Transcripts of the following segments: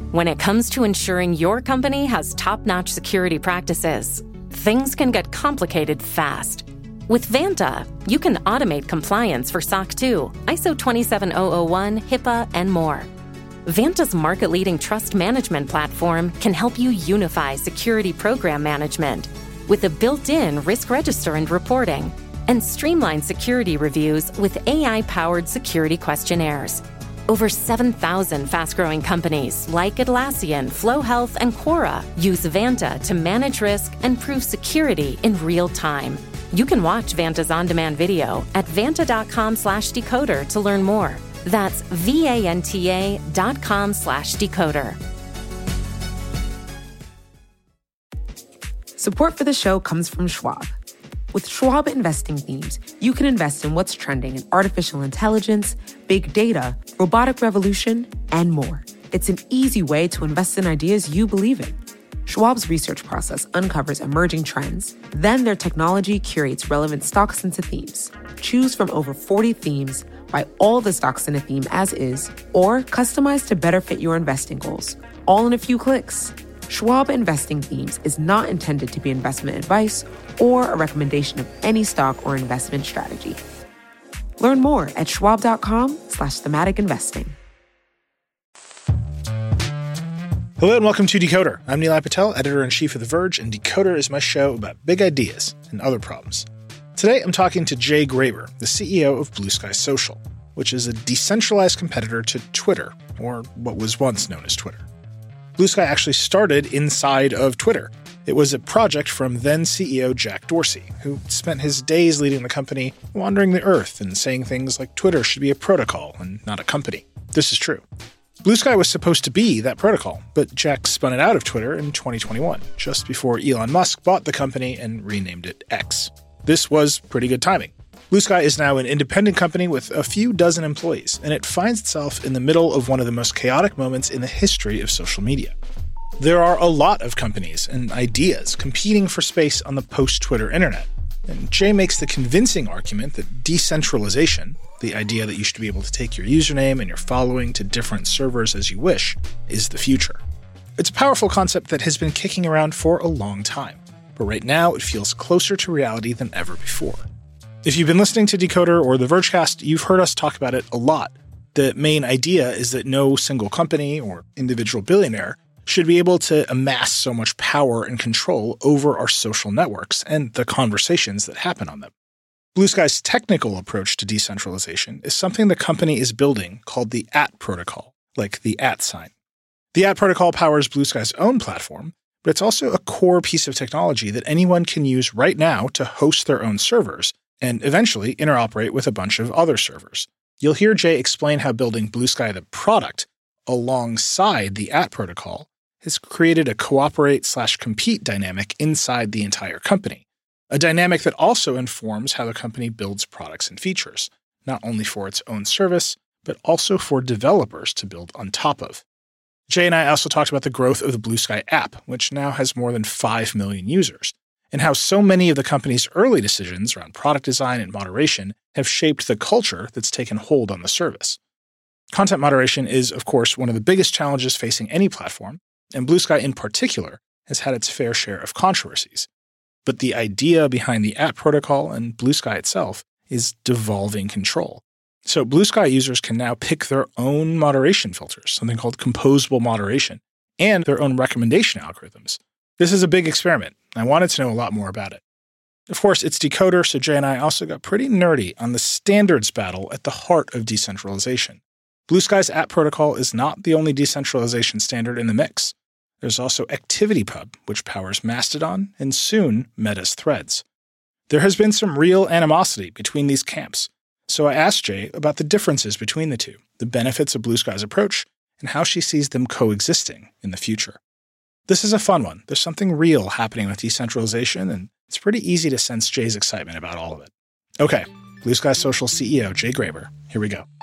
When it comes to ensuring your company has top-notch security practices, things can get complicated fast. With Vanta, you can automate compliance for SOC 2, ISO 27001, HIPAA, and more. Vanta's market-leading trust management platform can help you unify security program management with a built-in risk register and reporting, and streamline security reviews with AI-powered security questionnaires. Over 7,000 fast-growing companies like Atlassian, Flow Health, and Quora use Vanta to manage risk and prove security in real time. You can watch Vanta's on-demand video at vanta.com/decoder to learn more. That's vanta.com/decoder. Support for the show comes from Schwab. With Schwab Investing Themes, you can invest in what's trending in artificial intelligence, big data, robotic revolution, and more. It's an easy way to invest in ideas you believe in. Schwab's research process uncovers emerging trends. Then their technology curates relevant stocks into themes. Choose from over 40 themes, buy all the stocks in a theme as is, or customize to better fit your investing goals, all in a few clicks. Schwab Investing Themes is not intended to be investment advice or a recommendation of any stock or investment strategy. Learn more at schwab.com/thematic investing. Hello and welcome to Decoder. I'm Nilay Patel, editor-in-chief of The Verge, and Decoder is my show about big ideas and other problems. Today I'm talking to Jay Graber, the CEO of Blue Sky Social, which is a decentralized competitor to Twitter, or what was once known as Twitter. Blue Sky actually started inside of Twitter. It was a project from then CEO Jack Dorsey, who spent his days leading the company, wandering the earth and saying things like Twitter should be a protocol and not a company. This is true. Blue Sky was supposed to be that protocol, but Jack spun it out of Twitter in 2021, just before Elon Musk bought the company and renamed it X. This was pretty good timing. Blue Sky is now an independent company with a few dozen employees, and it finds itself in the middle of one of the most chaotic moments in the history of social media. There are a lot of companies and ideas competing for space on the post-Twitter internet, and Jay makes the convincing argument that decentralization, the idea that you should be able to take your username and your following to different servers as you wish, is the future. It's a powerful concept that has been kicking around for a long time, but right now it feels closer to reality than ever before. If you've been listening to Decoder or the Vergecast, you've heard us talk about it a lot. The main idea is that no single company or individual billionaire should be able to amass so much power and control over our social networks and the conversations that happen on them. Blue Sky's technical approach to decentralization is something the company is building called the @ protocol, like the @ sign. The @ protocol powers Blue Sky's own platform, but it's also a core piece of technology that anyone can use right now to host their own servers and eventually interoperate with a bunch of other servers. You'll hear Jay explain how building Blue Sky the product alongside the @ protocol has created a cooperate/compete dynamic inside the entire company, a dynamic that also informs how the company builds products and features, not only for its own service, but also for developers to build on top of. Jay and I also talked about the growth of the Blue Sky app, which now has more than 5 million users, and how so many of the company's early decisions around product design and moderation have shaped the culture that's taken hold on the service. Content moderation is, of course, one of the biggest challenges facing any platform, and Blue Sky in particular has had its fair share of controversies. But the idea behind the @ protocol and Blue Sky itself is devolving control. So Blue Sky users can now pick their own moderation filters, something called composable moderation, and their own recommendation algorithms. This is a big experiment. I wanted to know a lot more about it. Of course, it's Decoder, so Jay and I also got pretty nerdy on the standards battle at the heart of decentralization. Blue Sky's @ protocol is not the only decentralization standard in the mix. There's also ActivityPub, which powers Mastodon, and soon Meta's Threads. There has been some real animosity between these camps, so I asked Jay about the differences between the two, the benefits of Blue Sky's approach, and how she sees them coexisting in the future. This is a fun one. There's something real happening with decentralization, and it's pretty easy to sense Jay's excitement about all of it. Okay, Blue Sky Social CEO Jay Graber, here we go.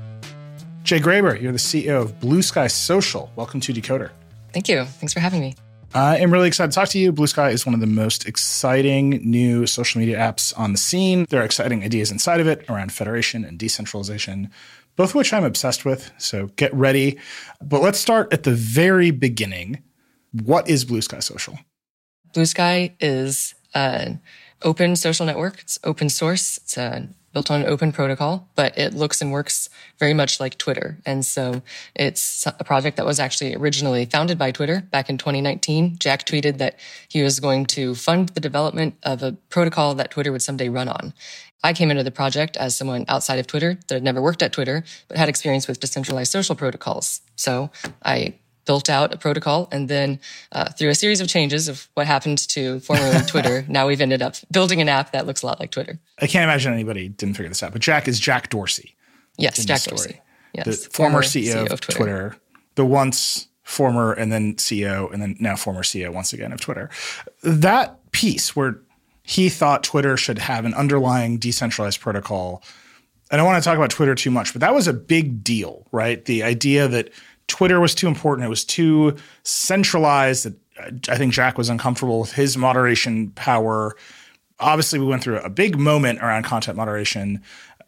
Jay Graber, you're the CEO of Blue Sky Social. Welcome to Decoder. Thank you. Thanks for having me. I am really excited to talk to you. Blue Sky is one of the most exciting new social media apps on the scene. There are exciting ideas inside of it around federation and decentralization, both of which I'm obsessed with. So get ready. But let's start at the very beginning. What is Blue Sky Social? Blue Sky is an open social network. It's open source. It's built on an open protocol, but it looks and works very much like Twitter. And so it's a project that was actually originally founded by Twitter back in 2019. Jack tweeted that he was going to fund the development of a protocol that Twitter would someday run on. I came into the project as someone outside of Twitter that had never worked at Twitter, but had experience with decentralized social protocols. So I built out a protocol, and then through a series of changes of what happened to formerly Twitter, now we've ended up building an app that looks a lot like Twitter. I can't imagine anybody didn't figure this out, but Jack is Jack Dorsey. Yes, Jack Dorsey. Yes, the former CEO of Twitter, the once former and then CEO and then now former CEO once again of Twitter. That piece where he thought Twitter should have an underlying decentralized protocol. I don't want to talk about Twitter too much, but that was a big deal, right? The idea that Twitter was too important. It was too centralized. That I think Jack was uncomfortable with his moderation power. Obviously, we went through a big moment around content moderation.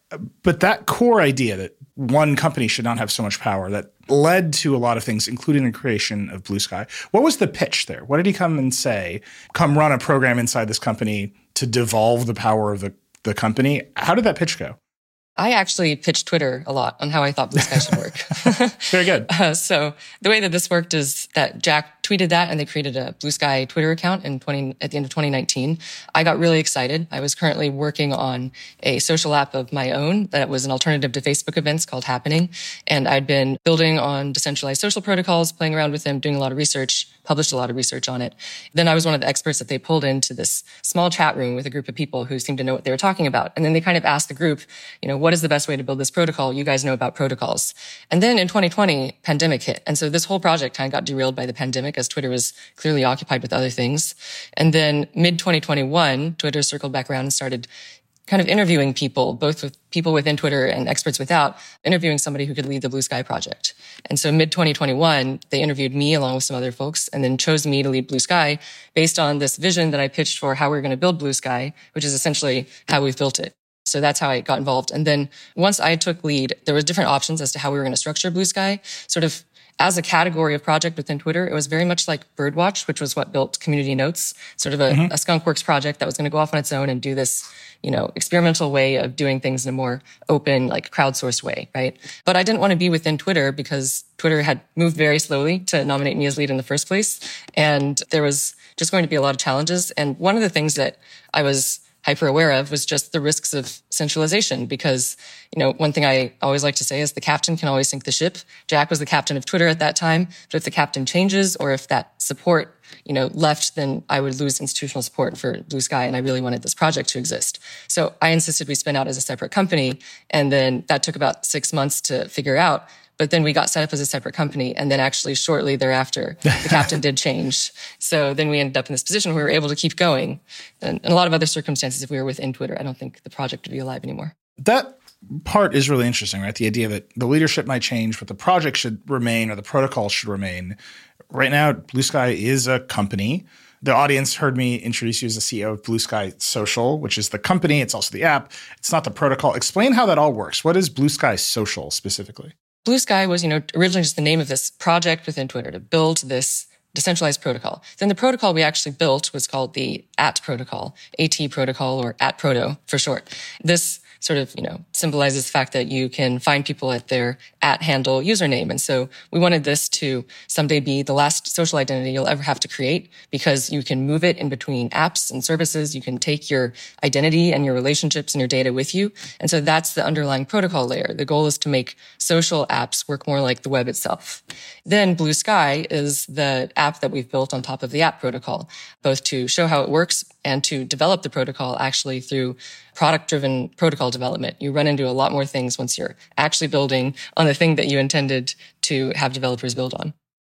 But that core idea that one company should not have so much power, that led to a lot of things, including the creation of Blue Sky. What was the pitch there? What did he come and say? Come run a program inside this company to devolve the power of the company. How did that pitch go? I actually pitched Twitter a lot on how I thought Blue Sky should work. Very good. So the way that this worked is that Jack tweeted that, and they created a Blue Sky Twitter account at the end of 2019. I got really excited. I was currently working on a social app of my own that was an alternative to Facebook events called Happening. And I'd been building on decentralized social protocols, playing around with them, doing a lot of research, published a lot of research on it. Then I was one of the experts that they pulled into this small chat room with a group of people who seemed to know what they were talking about. And then they kind of asked the group, what is the best way to build this protocol? You guys know about protocols. And then in 2020, pandemic hit. And so this whole project kind of got derailed by the pandemic as Twitter was clearly occupied with other things. And then mid-2021, Twitter circled back around and started kind of interviewing people, both with people within Twitter and experts without, interviewing somebody who could lead the Blue Sky project. And so mid-2021, they interviewed me along with some other folks and then chose me to lead Blue Sky based on this vision that I pitched for how we were going to build Blue Sky, which is essentially how we've built it. So that's how I got involved. And then once I took lead, there were different options as to how we were going to structure Blue Sky. Sort of as a category of project within Twitter, it was very much like Birdwatch, which was what built Community Notes, sort of a skunkworks project that was going to go off on its own and do this, experimental way of doing things in a more open, like crowdsourced way, right? But I didn't want to be within Twitter because Twitter had moved very slowly to nominate me as lead in the first place. And there was just going to be a lot of challenges. And one of the things that I was hyper aware of was just the risks of centralization because, one thing I always like to say is the captain can always sink the ship. Jack was the captain of Twitter at that time, but if the captain changes or if that support, left, then I would lose institutional support for Blue Sky, and I really wanted this project to exist. So I insisted we spin out as a separate company, and then that took about 6 months to figure out. But then we got set up as a separate company. And then actually shortly thereafter, the captain did change. So then we ended up in this position where we were able to keep going. And in a lot of other circumstances, if we were within Twitter, I don't think the project would be alive anymore. That part is really interesting, right? The idea that the leadership might change, but the project should remain or the protocol should remain. Right now, Blue Sky is a company. The audience heard me introduce you as the CEO of Blue Sky Social, which is the company. It's also the app. It's not the protocol. Explain how that all works. What is Blue Sky Social specifically? Blue Sky was, originally just the name of this project within Twitter to build this decentralized protocol. Then the protocol we actually built was called the AT protocol, AT protocol, or AT proto for short. This sort of, symbolizes the fact that you can find people at their @handle username. And so we wanted this to someday be the last social identity you'll ever have to create because you can move it in between apps and services. You can take your identity and your relationships and your data with you. And so that's the underlying protocol layer. The goal is to make social apps work more like the web itself. Then Blue Sky is the app that we've built on top of the app protocol, both to show how it works and to develop the protocol actually through product-driven protocol development. You run into a lot more things once you're actually building on the thing that you intended to have developers build on.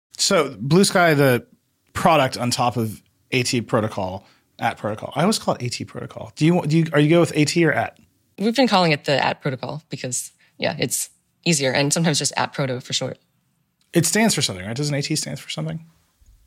So Blue Sky, the product on top of AT protocol, AT protocol. I always call it AT protocol. Are you go with AT or AT? We've been calling it the AT protocol because, it's easier and sometimes just AT proto for short. It stands for something, right? Doesn't AT stand for something?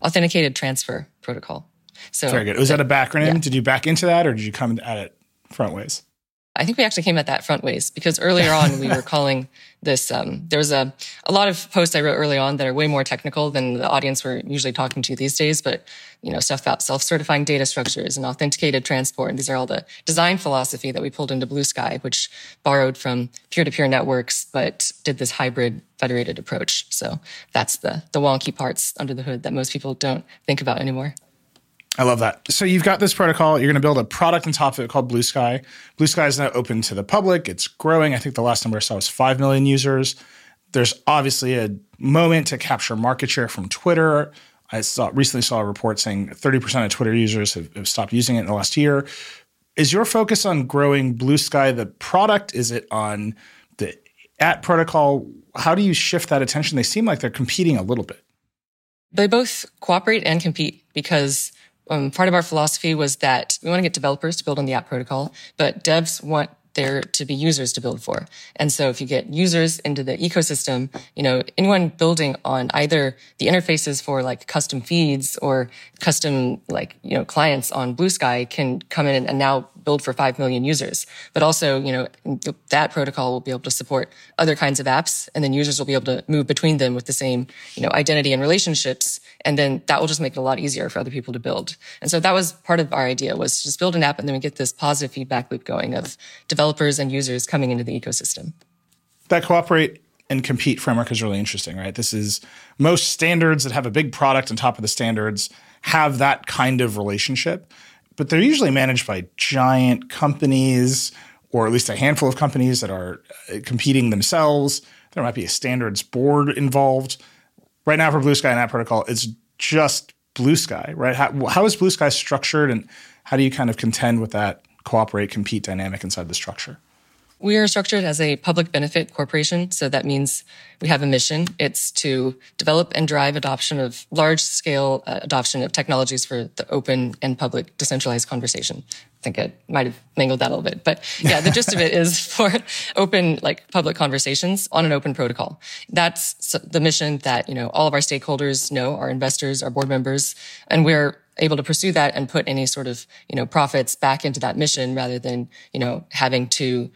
Authenticated Transfer Protocol. So very good. Was that a backronym? Yeah. Did you back into that, or did you come at it front ways? I think we actually came at that front ways because earlier on we were calling this, there was a lot of posts I wrote early on that are way more technical than the audience we're usually talking to these days, but stuff about self-certifying data structures and authenticated transport. And these are all the design philosophy that we pulled into Bluesky, which borrowed from peer-to-peer networks, but did this hybrid federated approach. So that's the wonky parts under the hood that most people don't think about anymore. I love that. So you've got this protocol. You're going to build a product on top of it called Bluesky. Bluesky is now open to the public. It's growing. I think the last number I saw was 5 million users. There's obviously a moment to capture market share from Twitter. I recently saw a report saying 30% of Twitter users have stopped using it in the last year. Is your focus on growing Bluesky the product? Is it on the @protocol? How do you shift that attention? They seem like they're competing a little bit. They both cooperate and compete because part of our philosophy was that we want to get developers to build on the @protocol, but devs want there to be users to build for. And so if you get users into the ecosystem, anyone building on either the interfaces for like custom feeds or custom clients on Bluesky can come in and now build for 5 million users. But also, that protocol will be able to support other kinds of apps, and then users will be able to move between them with the same, identity and relationships. And then that will just make it a lot easier for other people to build. And so that was part of our idea, was just build an app and then we get this positive feedback loop going of developers and users coming into the ecosystem. That cooperate and compete framework is really interesting, right? This is most standards that have a big product on top of the standards have that kind of relationship, but they're usually managed by giant companies or at least a handful of companies that are competing themselves. There might be a standards board involved. Right now for Bluesky and @protocol, it's just Bluesky, right? How is Bluesky structured, and how do you kind of contend with that cooperate, compete dynamic inside the structure? We are structured as a public benefit corporation. So that means we have a mission. It's to develop and drive adoption of large-scale adoption of technologies for the open and public decentralized conversation. I think I might have mangled that a little bit. But yeah, the gist of it is for open, public conversations on an open protocol. That's the mission that, all of our stakeholders know, our investors, our board members, and we're able to pursue that and put any sort of, profits back into that mission rather than, having to,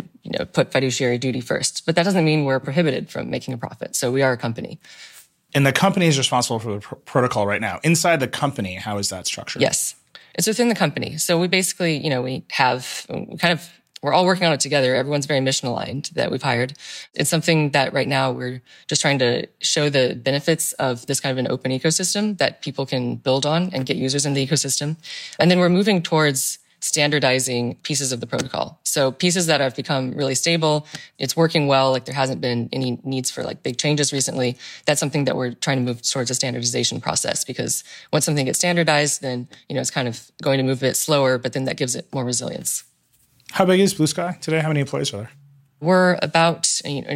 put fiduciary duty first. But that doesn't mean we're prohibited from making a profit. So we are a company. And the company is responsible for the protocol right now. Inside the company, how is that structured? Yes. It's within the company. So we basically, we're all working on it together. Everyone's very mission aligned that we've hired. It's something that right now we're just trying to show the benefits of this kind of an open ecosystem that people can build on and get users in the ecosystem. And then we're moving towards standardizing pieces of the protocol. So pieces that have become really stable, it's working well, there hasn't been any needs for big changes recently. That's something that we're trying to move towards a standardization process, because once something gets standardized, then, it's kind of going to move a bit slower, but then that gives it more resilience. How big is Bluesky today? How many employees are there? We're about,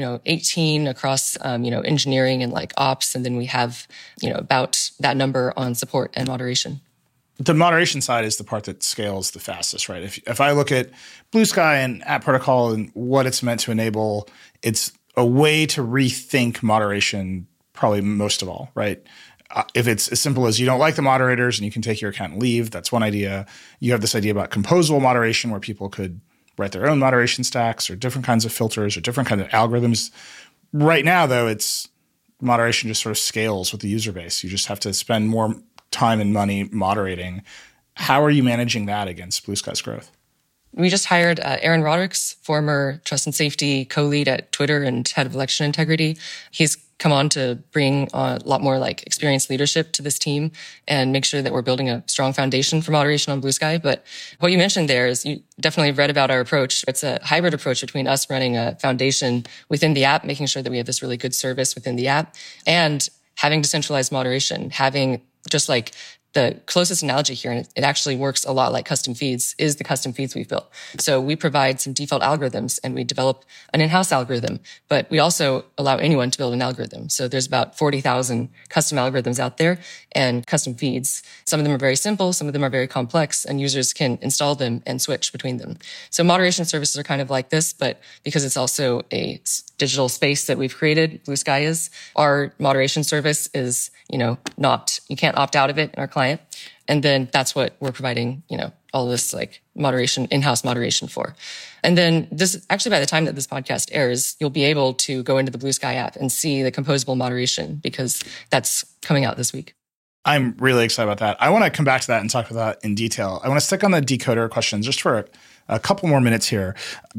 18 across, engineering and ops. And then we have, about that number on support and moderation. The moderation side is the part that scales the fastest, right? If I look at Bluesky and @protocol and what it's meant to enable, it's a way to rethink moderation probably most of all, right? If it's as simple as you don't like the moderators and you can take your account and leave, that's one idea. You have this idea about composable moderation where people could write their own moderation stacks or different kinds of filters or different kinds of algorithms. Right now, though, it's moderation just sort of scales with the user base. You just have to spend more time and money moderating. How are you managing that against Bluesky's growth? We just hired Aaron Rodericks, former trust and safety co-lead at Twitter and head of election integrity. He's come on to bring a lot more experienced leadership to this team and make sure that we're building a strong foundation for moderation on Bluesky. But what you mentioned there is you definitely read about our approach. It's a hybrid approach between us running a foundation within the app, making sure that we have this really good service within the app, and having decentralized moderation, having just the closest analogy here, and it actually works a lot like custom feeds, is the custom feeds we've built. So we provide some default algorithms and we develop an in-house algorithm, but we also allow anyone to build an algorithm. So there's about 40,000 custom algorithms out there and custom feeds. Some of them are very simple, some of them are very complex, and users can install them and switch between them. So moderation services are kind of like this, but because it's also a digital space that we've created, Blue Sky is. Our moderation service is, you can't opt out of it in our client. And then that's what we're providing, all this like moderation, in-house moderation for. And then this, actually by the time that this podcast airs, you'll be able to go into the Blue Sky app and see the composable moderation because that's coming out this week. I'm really excited about that. I want to come back to that and talk about that in detail. I want to stick on the decoder questions just for a couple more minutes here.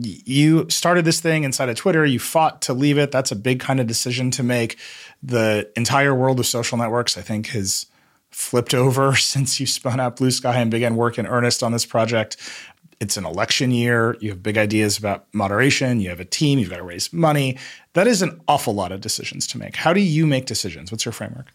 You started this thing inside of Twitter. You fought to leave it. That's a big kind of decision to make. The entire world of social networks, I think, has flipped over since you spun out Blue Sky and began work in earnest on this project. It's an election year. You have big ideas about moderation. You have a team. You've got to raise money. That is an awful lot of decisions to make. How do you make decisions? What's your framework?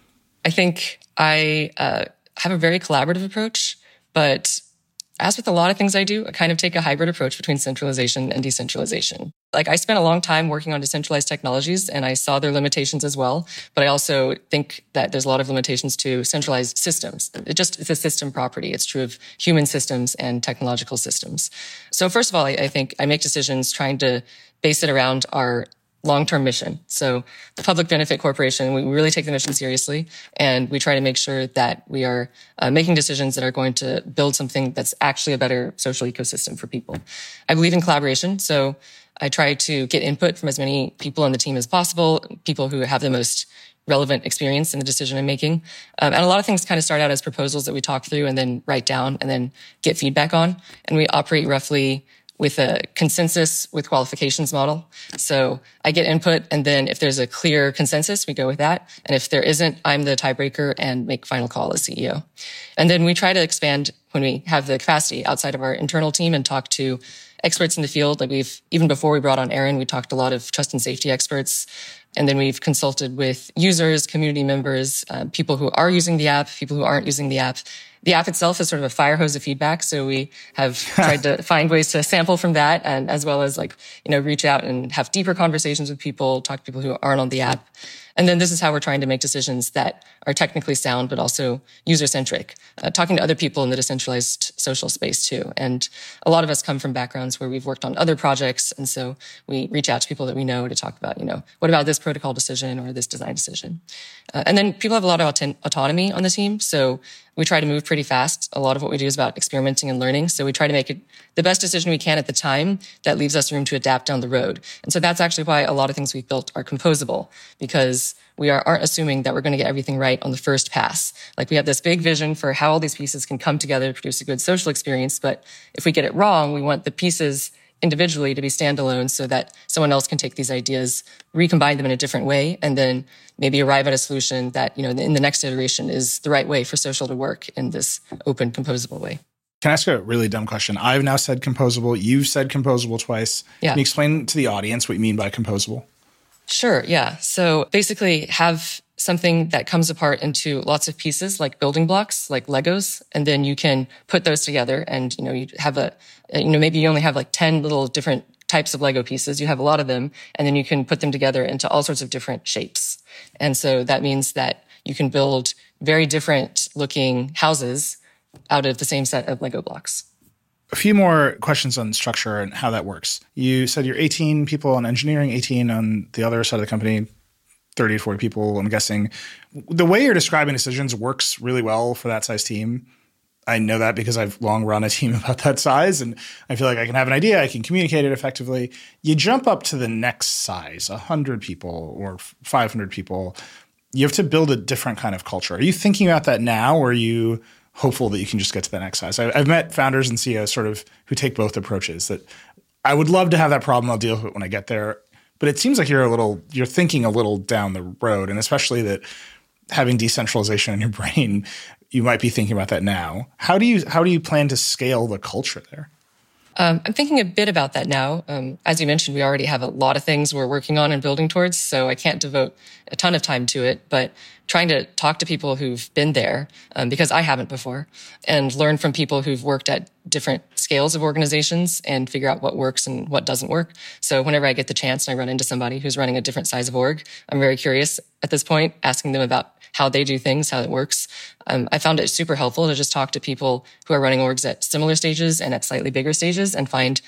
I think I have a very collaborative approach, but as with a lot of things I do, I kind of take a hybrid approach between centralization and decentralization. Like I spent a long time working on decentralized technologies and I saw their limitations as well. But I also think that there's a lot of limitations to centralized systems. It's a system property. It's true of human systems and technological systems. So first of all, I think I make decisions trying to base it around our long-term mission. So the Public Benefit Corporation, we really take the mission seriously, and we try to make sure that we are making decisions that are going to build something that's actually a better social ecosystem for people. I believe in collaboration, so I try to get input from as many people on the team as possible, people who have the most relevant experience in the decision I'm making. And a lot of things kind of start out as proposals that we talk through and then write down and then get feedback on. And we operate roughly with a consensus with qualifications model. So I get input, and then if there's a clear consensus, we go with that. And if there isn't, I'm the tiebreaker and make final call as CEO. And then we try to expand when we have the capacity outside of our internal team and talk to experts in the field. Like even before we brought on Aaron, we talked to a lot of trust and safety experts. And then we've consulted with users, community members, people who are using the app, people who aren't using the app. The app itself is sort of a fire hose of feedback. So we have tried to find ways to sample from that, and as well as reach out and have deeper conversations with people, talk to people who aren't on the app. And then this is how we're trying to make decisions that are technically sound, but also user-centric, talking to other people in the decentralized social space too. And a lot of us come from backgrounds where we've worked on other projects. And so we reach out to people that we know to talk about, what about this protocol decision or this design decision? And then people have a lot of autonomy on the team. So we try to move pretty fast. A lot of what we do is about experimenting and learning. So we try to make it the best decision we can at the time that leaves us room to adapt down the road. And so that's actually why a lot of things we've built are composable, because we aren't assuming that we're going to get everything right on the first pass. Like we have this big vision for how all these pieces can come together to produce a good social experience. But if we get it wrong, we want the pieces individually to be standalone so that someone else can take these ideas, recombine them in a different way, and then maybe arrive at a solution that, in the next iteration is the right way for social to work in this open, composable way. Can I ask a really dumb question? I've now said composable. You've said composable twice. Yeah. Can you explain to the audience what you mean by composable? Sure, yeah. So basically have something that comes apart into lots of pieces like building blocks, like Legos, and then you can put those together and, you have maybe you only have like 10 little different types of Lego pieces. You have a lot of them, and then you can put them together into all sorts of different shapes. And so that means that you can build very different looking houses out of the same set of Lego blocks. A few more questions on structure and how that works. You said you're 18 people on engineering, 18 on the other side of the company, 30 to 40 people, I'm guessing. The way you're describing decisions works really well for that size team. I know that because I've long run a team about that size, and I feel like I can have an idea, I can communicate it effectively. You jump up to the next size, 100 people or 500 people, you have to build a different kind of culture. Are you thinking about that now, or are you hopeful that you can just get to the next size? I've met founders and CEOs sort of who take both approaches. That I would love to have that problem. I'll deal with it when I get there. But it seems like you're thinking a little down the road, and especially that having decentralization in your brain, you might be thinking about that now. How do you plan to scale the culture there? I'm thinking a bit about that now. As you mentioned, we already have a lot of things we're working on and building towards, so I can't devote a ton of time to it, but trying to talk to people who've been there, because I haven't before, and learn from people who've worked at different scales of organizations and figure out what works and what doesn't work. So whenever I get the chance and I run into somebody who's running a different size of org, I'm very curious at this point, asking them about how they do things, how it works. I found it super helpful to just talk to people who are running orgs at similar stages and at slightly bigger stages and find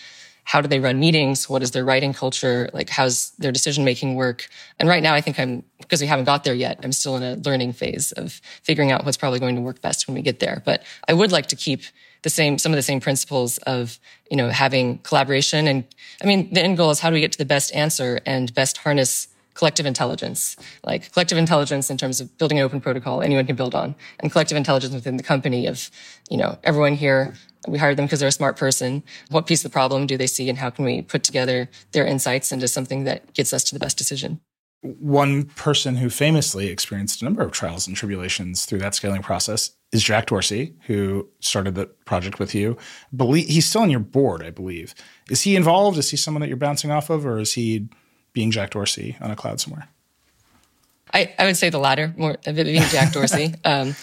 how do they run meetings? What is their writing culture? Like, how's their decision-making work? And right now, I think because we haven't got there yet, I'm still in a learning phase of figuring out what's probably going to work best when we get there. But I would like to keep some of the same principles of, having collaboration. And I mean, the end goal is how do we get to the best answer and best harness collective intelligence, like collective intelligence in terms of building an open protocol anyone can build on, and collective intelligence within the company of, everyone here, we hired them because they're a smart person. What piece of the problem do they see, and how can we put together their insights into something that gets us to the best decision? One person who famously experienced a number of trials and tribulations through that scaling process is Jack Dorsey, who started the project with you. He's still on your board, I believe. Is he involved? Is he someone that you're bouncing off of, or is he being Jack Dorsey on a cloud somewhere? I would say the latter, more of it being Jack Dorsey.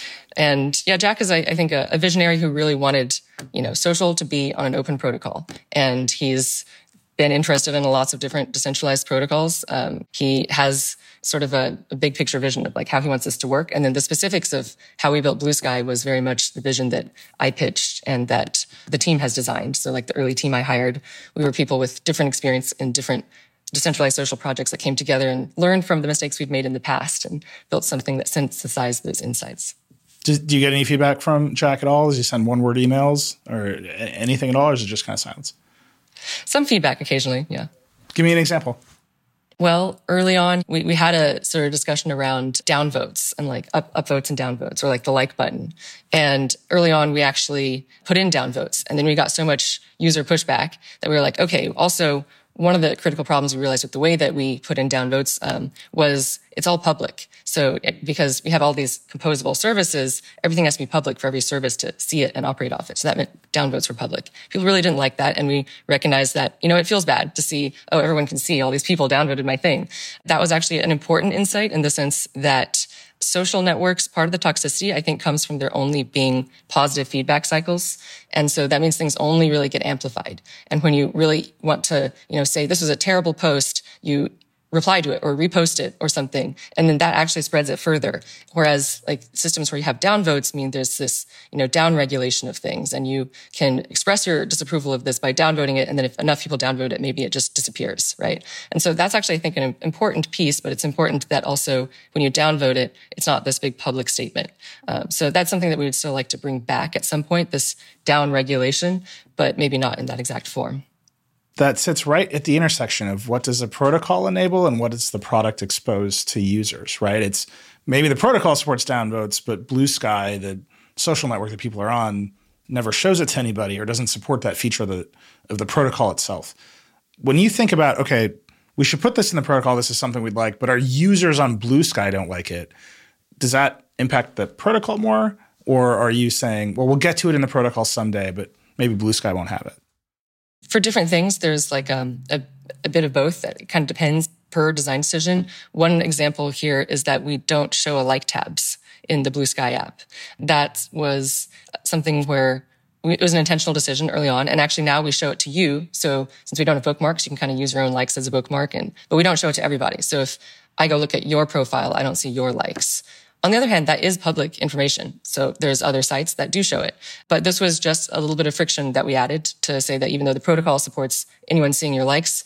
And yeah, Jack is, I think, a visionary who really wanted, social to be on an open protocol. And he's been interested in lots of different decentralized protocols. He has sort of a big picture vision of like how he wants this to work. And then the specifics of how we built Bluesky was very much the vision that I pitched and that the team has designed. So like the early team I hired, we were people with different experience in different decentralized social projects that came together and learned from the mistakes we've made in the past and built something that synthesized those insights. Do you get any feedback from Jack at all? Does he send one-word emails or anything at all, or is it just kind of silence? Some feedback occasionally, yeah. Give me an example. Well, early on, we had a sort of discussion around downvotes and like upvotes and downvotes, or like the like button. And early on, we actually put in downvotes. And then we got so much user pushback that we were like, okay, also, one of the critical problems we realized with the way that we put in downvotes was it's all public. So because we have all these composable services, everything has to be public for every service to see it and operate off it. So that meant downvotes were public. People really didn't like that. And we recognized that, it feels bad to see, everyone can see all these people downvoted my thing. That was actually an important insight in the sense that social networks, part of the toxicity, I think, comes from there only being positive feedback cycles. And so that means things only really get amplified. And when you really want to, say this was a terrible post, you reply to it or repost it or something. And then that actually spreads it further. Whereas like systems where you have downvotes mean there's this, down regulation of things. And you can express your disapproval of this by downvoting it. And then if enough people downvote it, maybe it just disappears, right? And so that's actually, I think, an important piece, but it's important that also when you downvote it, it's not this big public statement. So that's something that we would still like to bring back at some point, this down regulation, but maybe not in that exact form. That sits right at the intersection of what does a protocol enable and what is the product exposed to users, right? It's maybe the protocol supports downvotes, but Bluesky, the social network that people are on, never shows it to anybody or doesn't support that feature of the protocol itself. When you think about, okay, we should put this in the protocol, this is something we'd like, but our users on Bluesky don't like it, does that impact the protocol more? Or are you saying, well, we'll get to it in the protocol someday, but maybe Bluesky won't have it? For different things, there's like a bit of both. It kind of depends per design decision. One example here is that we don't show a like tabs in the Bluesky app. That was something where it was an intentional decision early on. And actually now we show it to you. So since we don't have bookmarks, you can kind of use your own likes as a bookmark. But we don't show it to everybody. So if I go look at your profile, I don't see your likes. On the other hand, that is public information. So there's other sites that do show it. But this was just a little bit of friction that we added to say that even though the protocol supports anyone seeing your likes,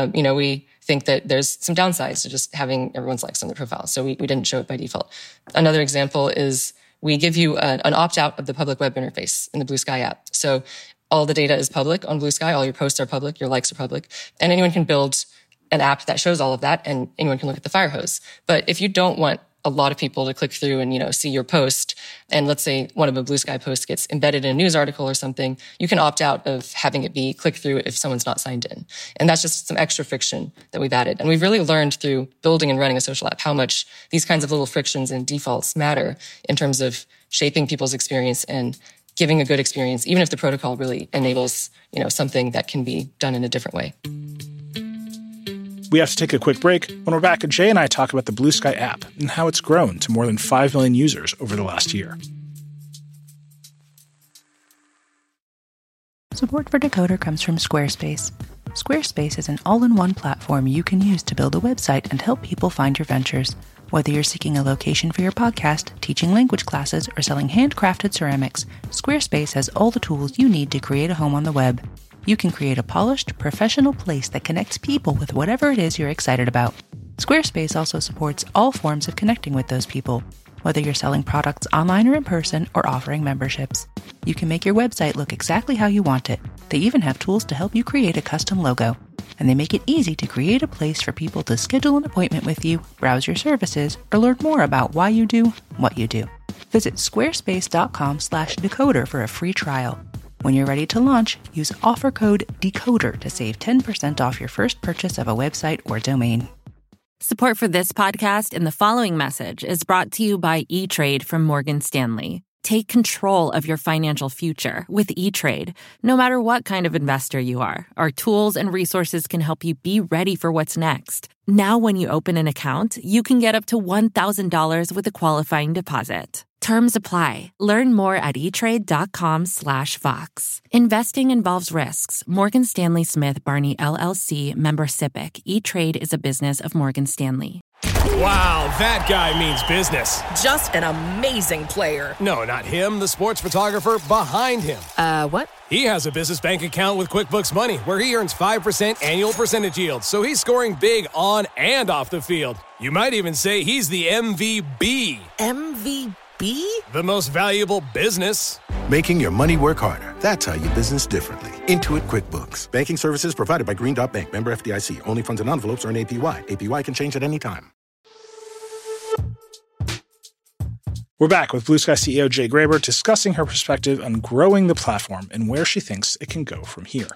we think that there's some downsides to just having everyone's likes on the profile. So we didn't show it by default. Another example is we give you an opt-out of the public web interface in the Bluesky app. So all the data is public on Bluesky. All your posts are public. Your likes are public. And anyone can build an app that shows all of that, and anyone can look at the fire hose. But if you don't want a lot of people to click through and, see your post, and let's say one of a Bluesky posts gets embedded in a news article or something, you can opt out of having it be click through if someone's not signed in. And that's just some extra friction that we've added. And we've really learned through building and running a social app how much these kinds of little frictions and defaults matter in terms of shaping people's experience and giving a good experience, even if the protocol really enables, something that can be done in a different way. We have to take a quick break. When we're back, Jay and I talk about the Bluesky app and how it's grown to more than 5 million users over the last year. Support for Decoder comes from Squarespace. Squarespace is an all-in-one platform you can use to build a website and help people find your ventures. Whether you're seeking a location for your podcast, teaching language classes, or selling handcrafted ceramics, Squarespace has all the tools you need to create a home on the web. you can create a polished, professional place that connects people with whatever it is you're excited about. Squarespace also supports all forms of connecting with those people, whether you're selling products online or in person or offering memberships. You can make your website look exactly how you want it. They even have tools to help you create a custom logo. And they make it easy to create a place for people to schedule an appointment with you, browse your services, or learn more about why you do what you do. Visit squarespace.com/decoder for a free trial. When you're ready to launch, use offer code DECODER to save 10% off your first purchase of a website or domain. Support for this podcast and the following message is brought to you by E-Trade from Morgan Stanley. Take control of your financial future with E-Trade. No matter what kind of investor you are, our tools and resources can help you be ready for what's next. Now, when you open an account, you can get up to $1,000 with a qualifying deposit. Terms apply. Learn more at etrade.com/Fox. Investing involves risks. Morgan Stanley Smith Barney LLC, member SIPC. E-Trade is a business of Morgan Stanley. Wow, that guy means business. Just an amazing player. No, not him, the sports photographer behind him. What? He has a business bank account with QuickBooks Money where he earns 5% annual percentage yield, so he's scoring big on and off the field. You might even say he's the MVB. MVP? The most valuable business. Making your money work harder. That's how you business differently. Intuit QuickBooks. Banking services provided by Green Dot Bank. Member FDIC. Only funds and envelopes earn APY. APY can change at any time. We're back with Blue Sky CEO Jay Graber discussing her perspective on growing the platform and where she thinks it can go from here.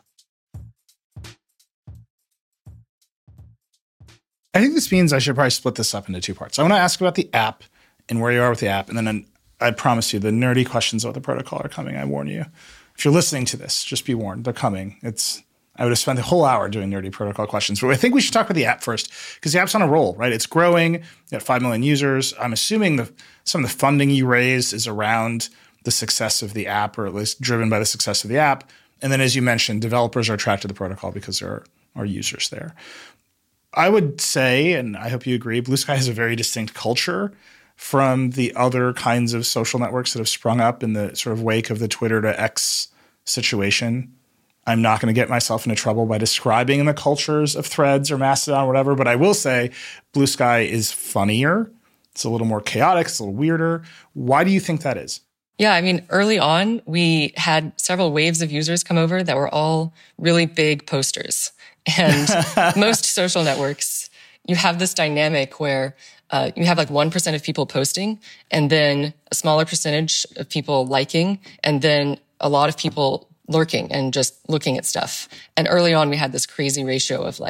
I think this means I should probably split this up into two parts. I want to ask about the app and where you are with the app, and then I promise you the nerdy questions about the protocol are coming. I warn you. If you're listening to this, just be warned. They're coming. I would have spent the whole hour doing nerdy protocol questions. But I think we should talk about the app first because the app's on a roll, right? It's growing. You got 5 million users. I'm assuming some of the funding you raised is around the success of the app, or at least driven by the success of the app. And then, as you mentioned, developers are attracted to the protocol because there are users there. I would say, and I hope you agree, Blue Sky has a very distinct culture from the other kinds of social networks that have sprung up in the sort of wake of the Twitter to X situation. I'm not going to get myself into trouble by describing the cultures of Threads or Mastodon or whatever, but I will say Blue Sky is funnier. It's a little more chaotic. It's a little weirder. Why do you think that is? Yeah, I mean, early on, we had several waves of users come over that were all really big posters. And most social networks, you have this dynamic where you have like 1% of people posting and then a smaller percentage of people liking and then a lot of people lurking and just looking at stuff. And early on, we had this crazy ratio of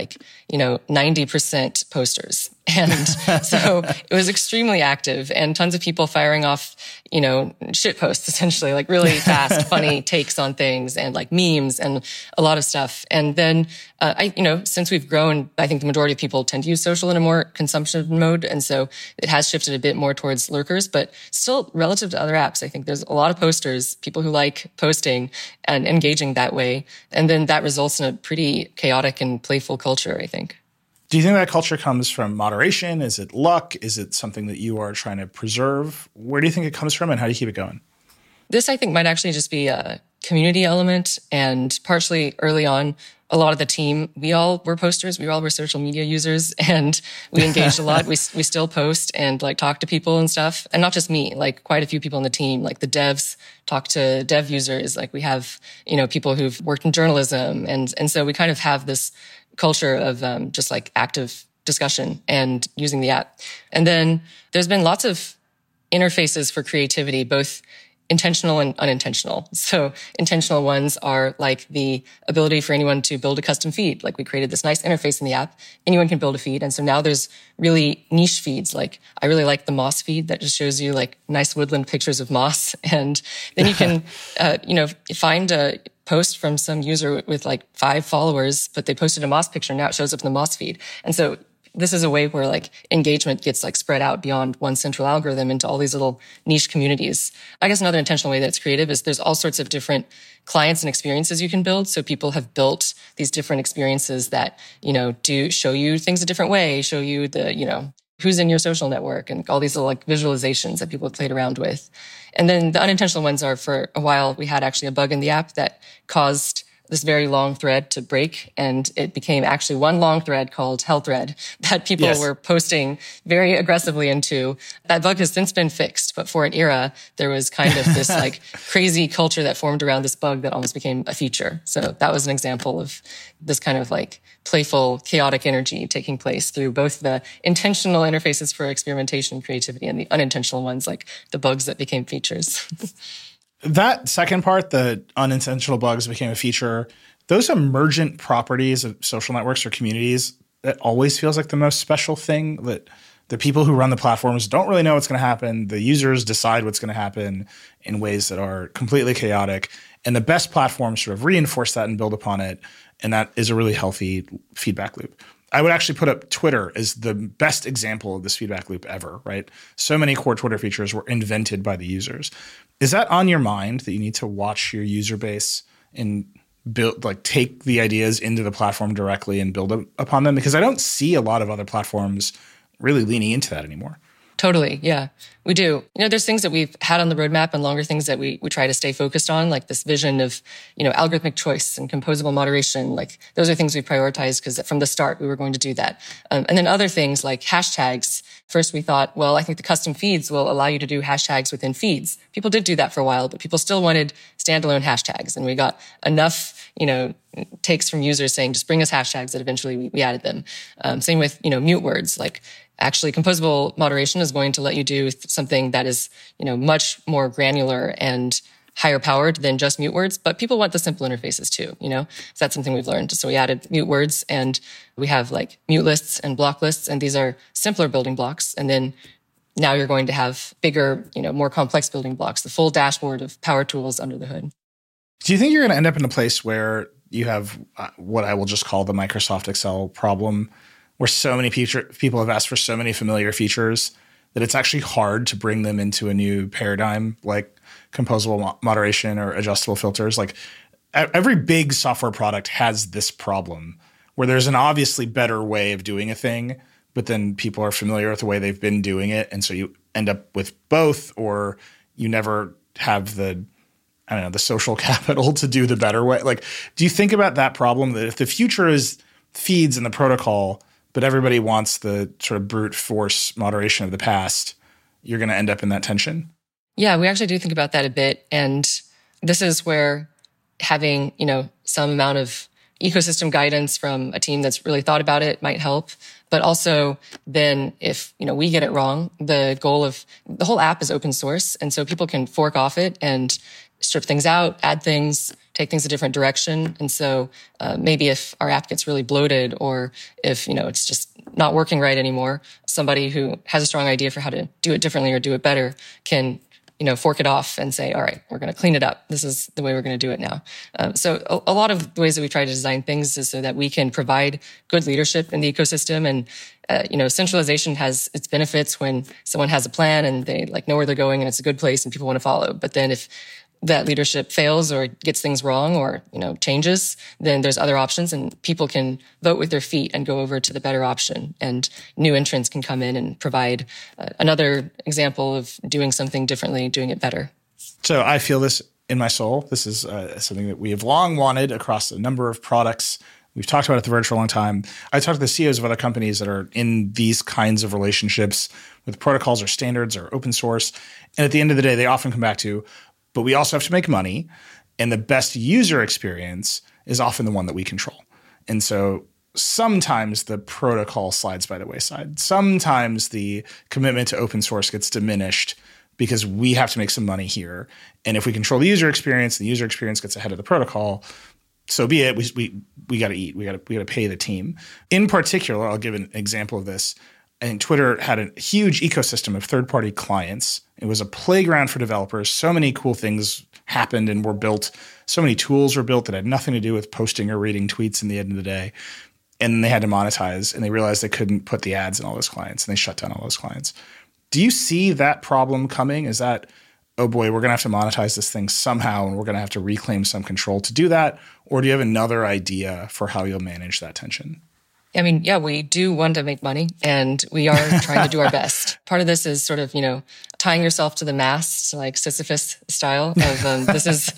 90% posters. And so it was extremely active and tons of people firing off, shit posts, essentially, like really fast, funny takes on things and like memes and a lot of stuff. And then, since we've grown, I think the majority of people tend to use social in a more consumption mode. And so it has shifted a bit more towards lurkers, but still relative to other apps, I think there's a lot of posters, people who like posting and engaging that way. And then that results in a pretty chaotic and playful culture, I think. Do you think that culture comes from moderation? Is it luck? Is it something that you are trying to preserve? Where do you think it comes from and how do you keep it going? This, I think, might actually just be a community element. And partially early on, a lot of the team, we all were posters. We all were social media users and we engaged a lot. We still post and talk to people and stuff. And not just me, quite a few people on the team, the devs talk to dev users. We have, people who've worked in journalism. And so we kind of have this culture of just active discussion and using the app. And then there's been lots of interfaces for creativity, both intentional and unintentional. So intentional ones are the ability for anyone to build a custom feed. We created this nice interface in the app. Anyone can build a feed. And so now there's really niche feeds. I really like the moss feed that just shows you nice woodland pictures of moss. And then you can, find a post from some user with 5 followers, but they posted a moss picture. Now it shows up in the moss feed. And so this is a way where engagement gets spread out beyond one central algorithm into all these little niche communities. I guess another intentional way that it's creative is there's all sorts of different clients and experiences you can build. So people have built these different experiences that, do show you things a different way, show you the, who's in your social network and all these little visualizations that people have played around with. And then the unintentional ones are, for a while, we had actually a bug in the app that caused this very long thread to break. And it became actually one long thread called Hell Thread that people were posting very aggressively into. That bug has since been fixed. But for an era, there was kind of this like crazy culture that formed around this bug that almost became a feature. So that was an example of this kind of like playful, chaotic energy taking place through both the intentional interfaces for experimentation and creativity and the unintentional ones, like the bugs that became features. That second part, the unintentional bugs became a feature, those emergent properties of social networks or communities, that always feels like the most special thing, that the people who run the platforms don't really know what's going to happen. The users decide what's going to happen in ways that are completely chaotic. And the best platforms sort of reinforce that and build upon it. And that is a really healthy feedback loop. I would actually put up Twitter as the best example of this feedback loop ever, right? So many core Twitter features were invented by the users. Is that on your mind, that you need to watch your user base and build, like take the ideas into the platform directly and build upon them? Because I don't see a lot of other platforms really leaning into that anymore. Totally. Yeah, we do. There's things that we've had on the roadmap and longer things that we try to stay focused on, like this vision of, algorithmic choice and composable moderation. Like those are things we prioritize because from the start we were going to do that. And then other things like hashtags. First we thought, well, I think the custom feeds will allow you to do hashtags within feeds. People did do that for a while, but people still wanted standalone hashtags. And we got enough, takes from users saying, just bring us hashtags, that eventually we added them. Same with, mute words. Like actually composable moderation is going to let you do something that is, much more granular and higher powered than just mute words, but people want the simple interfaces too, So that's something we've learned. So we added mute words, and we have like mute lists and block lists, and these are simpler building blocks. And then now you're going to have bigger, more complex building blocks, the full dashboard of power tools under the hood. Do you think you're going to end up in a place where you have what I will just call the Microsoft Excel problem, where so many people have asked for so many familiar features that it's actually hard to bring them into a new paradigm like composable moderation or adjustable filters? Like every big software product has this problem where there's an obviously better way of doing a thing, but then people are familiar with the way they've been doing it. And so you end up with both, or you never have the social capital to do the better way. Like, do you think about that problem, that if the future is feeds in the protocol, but everybody wants the sort of brute force moderation of the past, you're going to end up in that tension? Yeah, we actually do think about that a bit. And this is where having, some amount of ecosystem guidance from a team that's really thought about it might help. But also then if, we get it wrong, the goal of the whole app is open source. And so people can fork off it and strip things out, add things, take things a different direction. And so maybe if our app gets really bloated, or if, it's just not working right anymore, somebody who has a strong idea for how to do it differently or do it better can, fork it off and say, all right, we're going to clean it up. This is the way we're going to do it now. So a lot of the ways that we try to design things is so that we can provide good leadership in the ecosystem. And, centralization has its benefits when someone has a plan and they know where they're going and it's a good place and people want to follow. But then if that leadership fails or gets things wrong or, changes, then there's other options and people can vote with their feet and go over to the better option. And new entrants can come in and provide another example of doing something differently, doing it better. So I feel this in my soul. This is something that we have long wanted across a number of products. We've talked about it at The Verge for a long time. I talked to the CEOs of other companies that are in these kinds of relationships with protocols or standards or open source. And at the end of the day, they often come back to, but we also have to make money, and the best user experience is often the one that we control. And so sometimes the protocol slides by the wayside. Sometimes the commitment to open source gets diminished because we have to make some money here. And if we control the user experience, the user experience gets ahead of the protocol, so be it. We got to eat. We got to pay the team. In particular, I'll give an example of this. I think Twitter had a huge ecosystem of third-party clients. It was a playground for developers. So many cool things happened and were built. So many tools were built that had nothing to do with posting or reading tweets in the end of the day. And they had to monetize, and they realized they couldn't put the ads in all those clients, and they shut down all those clients. Do you see that problem coming? Is that, oh boy, we're going to have to monetize this thing somehow, and we're going to have to reclaim some control to do that? Or do you have another idea for how you'll manage that tension? I mean, yeah, we do want to make money and we are trying to do our best. Part of this is sort of, tying yourself to the mast, like Sisyphus style of, this is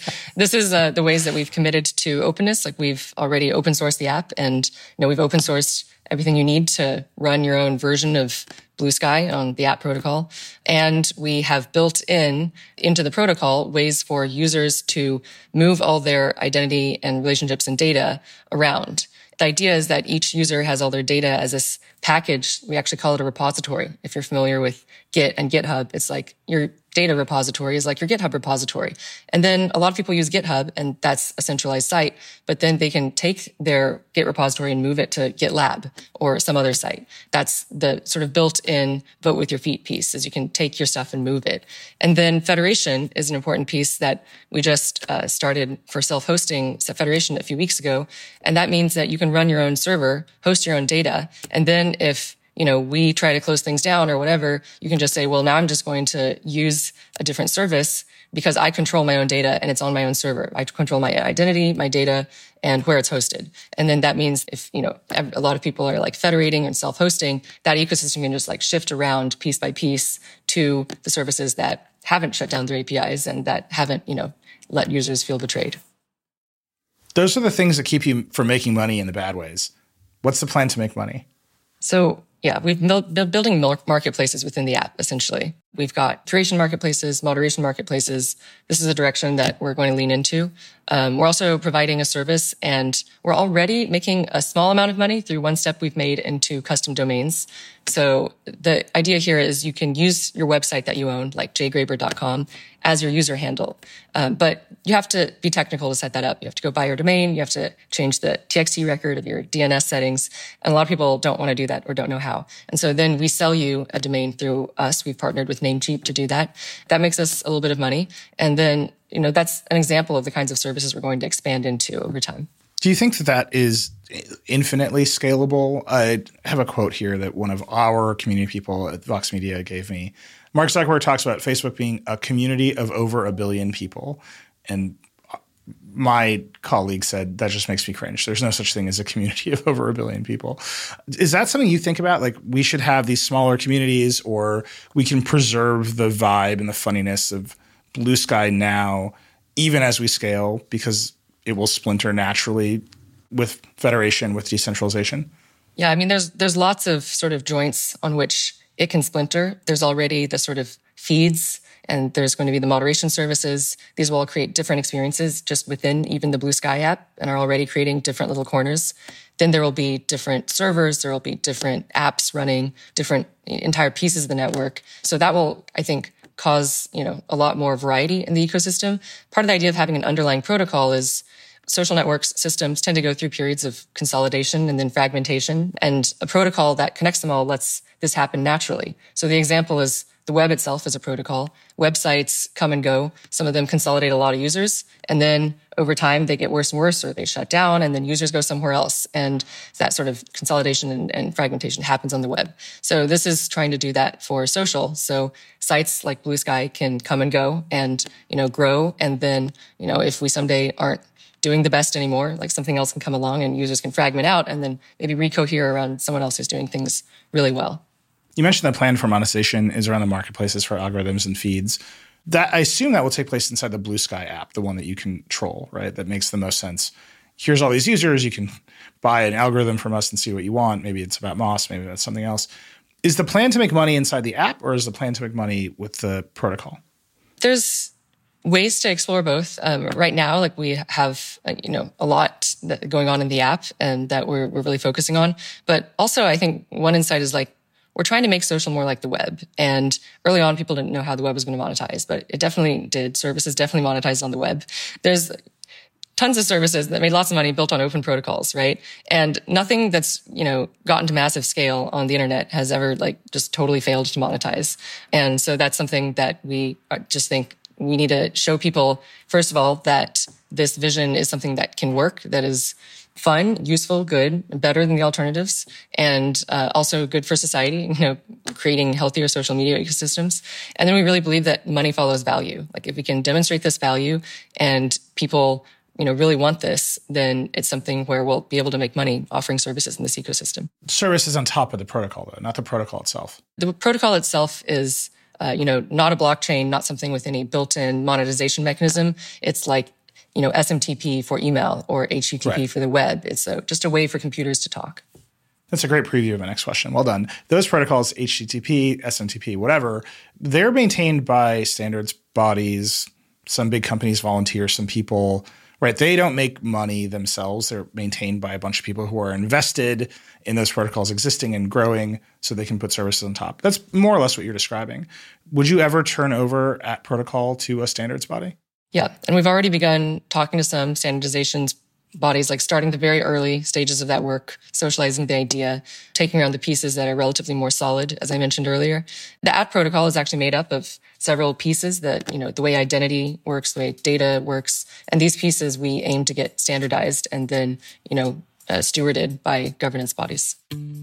the ways that we've committed to openness. Like we've already open sourced the app and, we've open sourced everything you need to run your own version of Bluesky on the app protocol. And we have built into the protocol ways for users to move all their identity and relationships and data around. The idea is that each user has all their data as this package. We actually call it a repository. If you're familiar with Git and GitHub, it's like your data repository is like your GitHub repository. And then a lot of people use GitHub and that's a centralized site, but then they can take their Git repository and move it to GitLab or some other site. That's the sort of built-in vote with your feet piece, is you can take your stuff and move it. And then federation is an important piece that we just started for self-hosting federation a few weeks ago. And that means that you can run your own server, host your own data, and then if we try to close things down or whatever, you can just say, well, now I'm just going to use a different service because I control my own data and it's on my own server. I control my identity, my data, and where it's hosted. And then that means if, a lot of people are like federating and self-hosting, that ecosystem can just like shift around piece by piece to the services that haven't shut down their APIs and that haven't, let users feel betrayed. Those are the things that keep you from making money in the bad ways. What's the plan to make money? So, yeah, we've been building marketplaces within the app, essentially. We've got curation marketplaces, moderation marketplaces. This is a direction that we're going to lean into. We're also providing a service, and we're already making a small amount of money through one step we've made into custom domains. So the idea here is you can use your website that you own, like jgraber.com, as your user handle. But you have to be technical to set that up. You have to go buy your domain. You have to change the TXT record of your DNS settings. And a lot of people don't want to do that or don't know how. And so then we sell you a domain through us. We've partnered with Namecheap to do that. That makes us a little bit of money. And then, that's an example of the kinds of services we're going to expand into over time. Do you think that is infinitely scalable? I have a quote here that one of our community people at Vox Media gave me. Mark Zuckerberg talks about Facebook being a community of over 1 billion people. And my colleague said, that just makes me cringe. There's no such thing as a community of over 1 billion people. Is that something you think about? Like we should have these smaller communities, or we can preserve the vibe and the funniness of Bluesky now, even as we scale, because it will splinter naturally with federation, with decentralization? Yeah, I mean, there's lots of sort of joints on which it can splinter. There's already the sort of feeds, and there's going to be the moderation services. These will all create different experiences just within even the Bluesky app and are already creating different little corners. Then there will be different servers. There will be different apps running different entire pieces of the network. So that will, I think, cause, a lot more variety in the ecosystem. Part of the idea of having an underlying protocol is social networks systems tend to go through periods of consolidation and then fragmentation. And a protocol that connects them all lets this happen naturally. So the example is the web itself is a protocol. Websites come and go. Some of them consolidate a lot of users. And then over time, they get worse and worse, or they shut down, and then users go somewhere else. And that sort of consolidation and fragmentation happens on the web. So this is trying to do that for social. So sites like Bluesky can come and go and, grow. And then, if we someday aren't doing the best anymore, like something else can come along and users can fragment out and then maybe recohere around someone else who's doing things really well. You mentioned that plan for monetization is around the marketplaces for algorithms and feeds. That I assume that will take place inside the Bluesky app, the one that you control, right? That makes the most sense. Here's all these users. You can buy an algorithm from us and see what you want. Maybe it's about Moss. Maybe that's something else. Is the plan to make money inside the app, or is the plan to make money with the protocol? There's ways to explore both. Right now, like we have, a lot going on in the app and that we're really focusing on. But also, I think one insight is like, we're trying to make social more like the web. And early on, people didn't know how the web was going to monetize, but it definitely did. Services definitely monetized on the web. There's tons of services that made lots of money built on open protocols, right? And nothing that's, gotten to massive scale on the internet has ever just totally failed to monetize. And so that's something that we just think we need to show people, first of all, that this vision is something that can work, that is fun, useful, good, better than the alternatives, and also good for society, creating healthier social media ecosystems. And then we really believe that money follows value. Like if we can demonstrate this value and people really want this, then it's something where we'll be able to make money offering services in this ecosystem. Services on top of the protocol, though, not the protocol itself. The protocol itself is, not a blockchain, not something with any built-in monetization mechanism. It's like, SMTP for email or HTTP for the web. It's just a way for computers to talk. That's a great preview of my next question. Well done. Those protocols, HTTP, SMTP, whatever, they're maintained by standards bodies. Some big companies volunteer, some people, right? They don't make money themselves. They're maintained by a bunch of people who are invested in those protocols existing and growing so they can put services on top. That's more or less what you're describing. Would you ever turn over at protocol to a standards body? Yeah. And we've already begun talking to some standardizations bodies, like starting the very early stages of that work, socializing the idea, taking around the pieces that are relatively more solid, as I mentioned earlier. The AT protocol is actually made up of several pieces that, the way identity works, the way data works. And these pieces we aim to get standardized and then, stewarded by governance bodies.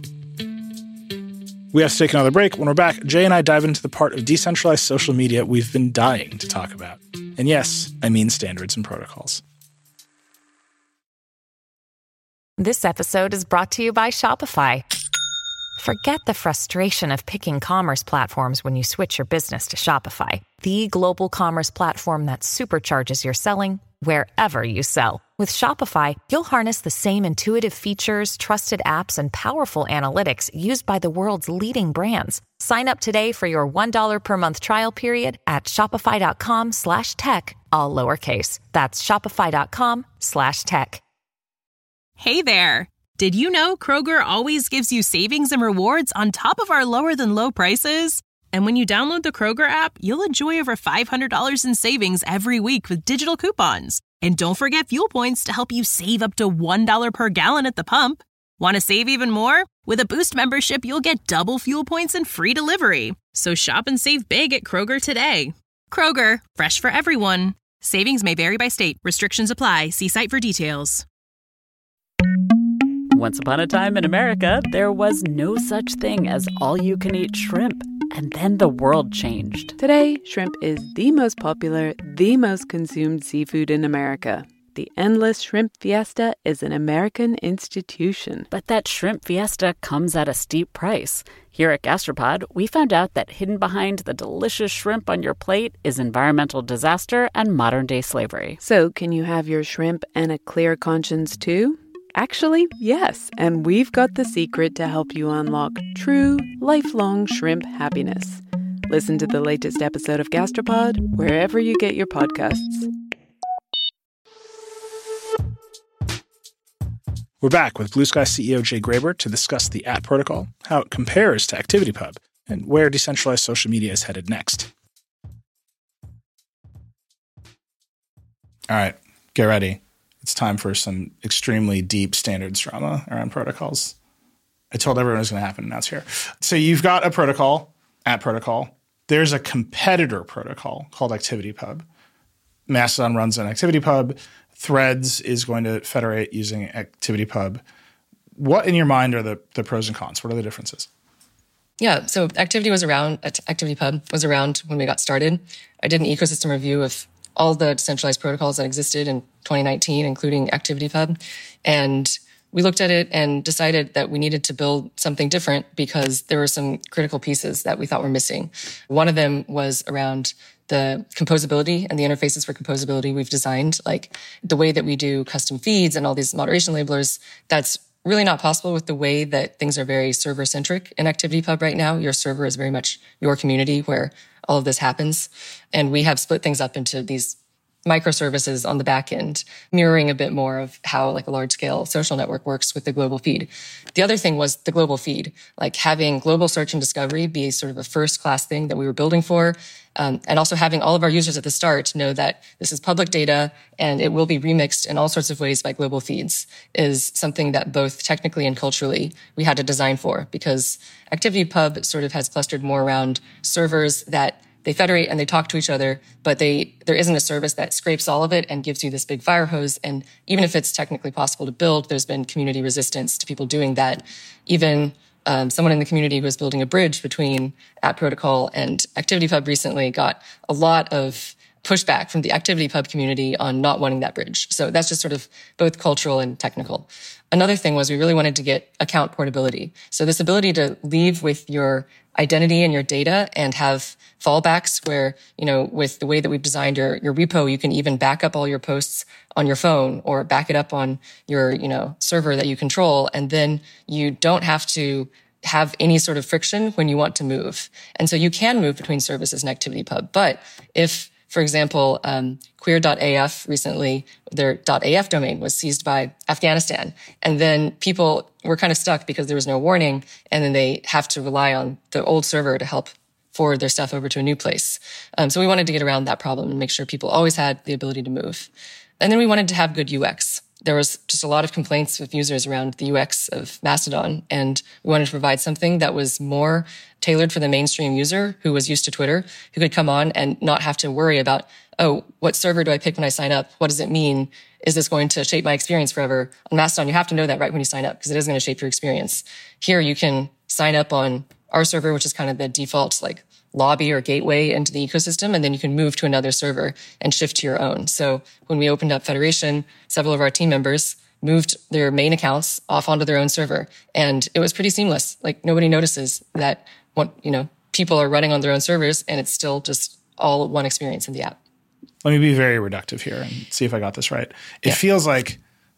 We have to take another break. When we're back, Jay and I dive into the part of decentralized social media we've been dying to talk about. And yes, I mean standards and protocols. This episode is brought to you by Shopify. Forget the frustration of picking commerce platforms when you switch your business to Shopify, the global commerce platform that supercharges your selling wherever you sell. With Shopify, you'll harness the same intuitive features, trusted apps, and powerful analytics used by the world's leading brands. Sign up today for your $1 per month trial period at shopify.com/tech, all lowercase. That's shopify.com/tech. Hey there! Did you know Kroger always gives you savings and rewards on top of our lower-than-low prices? And when you download the Kroger app, you'll enjoy over $500 in savings every week with digital coupons. And don't forget fuel points to help you save up to $1 per gallon at the pump. Want to save even more? With a Boost membership, you'll get double fuel points and free delivery. So shop and save big at Kroger today. Kroger, fresh for everyone. Savings may vary by state. Restrictions apply. See site for details. Once upon a time in America, there was no such thing as all-you-can-eat shrimp. And then the world changed. Today, shrimp is the most popular, the most consumed seafood in America. The Endless Shrimp Fiesta is an American institution. But that shrimp fiesta comes at a steep price. Here at Gastropod, we found out that hidden behind the delicious shrimp on your plate is environmental disaster and modern-day slavery. So, can you have your shrimp and a clear conscience too? Actually, yes, and we've got the secret to help you unlock true, lifelong shrimp happiness. Listen to the latest episode of Gastropod wherever you get your podcasts. We're back with Blue Sky CEO Jay Graber to discuss the AT protocol, how it compares to ActivityPub, and where decentralized social media is headed next. All right, get ready. It's time for some extremely deep standards drama around protocols. I told everyone it was going to happen, and now it's here. So you've got a protocol, AT protocol. There's a competitor protocol called ActivityPub. Mastodon runs on ActivityPub. Threads is going to federate using ActivityPub. What, in your mind, are the pros and cons? What are the differences? Yeah, so ActivityPub was around when we got started. I did an ecosystem review of all the decentralized protocols that existed in 2019, including ActivityPub. And we looked at it and decided that we needed to build something different because there were some critical pieces that we thought were missing. One of them was around the composability and the interfaces for composability we've designed, like the way that we do custom feeds and all these moderation labelers. That's really not possible with the way that things are very server-centric in ActivityPub right now. Your server is very much your community where all of this happens. And we have split things up into these microservices on the back end, mirroring a bit more of how like a large-scale social network works with the global feed. The other thing was the global feed, like having global search and discovery be sort of a first-class thing that we were building for, and also having all of our users at the start know that this is public data and it will be remixed in all sorts of ways by global feeds is something that both technically and culturally we had to design for, because ActivityPub sort of has clustered more around servers that they federate and they talk to each other, but there isn't a service that scrapes all of it and gives you this big fire hose. And even if it's technically possible to build, there's been community resistance to people doing that. Even someone in the community who was building a bridge between AT protocol and ActivityPub recently got a lot of pushback from the ActivityPub community on not wanting that bridge. So that's just sort of both cultural and technical. Another thing was we really wanted to get account portability. So this ability to leave with your identity and your data and have fallbacks where, with the way that we've designed your repo, you can even back up all your posts on your phone or back it up on your, server that you control. And then you don't have to have any sort of friction when you want to move. And so you can move between services in ActivityPub. But if, for example, queer.af recently, their .af domain was seized by Afghanistan. And then people were kind of stuck because there was no warning. And then they have to rely on the old server to help forward their stuff over to a new place. So we wanted to get around that problem and make sure people always had the ability to move. And then we wanted to have good UX. There was just a lot of complaints with users around the UX of Mastodon, and we wanted to provide something that was more tailored for the mainstream user who was used to Twitter, who could come on and not have to worry about, oh, what server do I pick when I sign up? What does it mean? Is this going to shape my experience forever? On Mastodon, you have to know that right when you sign up because it is going to shape your experience. Here, you can sign up on our server, which is kind of the default lobby or gateway into the ecosystem, and then you can move to another server and shift to your own. So when we opened up Federation, several of our team members moved their main accounts off onto their own server, and it was pretty seamless. Nobody notices that people are running on their own servers, and it's still just all one experience in the app. Let me be very reductive here and see if I got this right. It feels like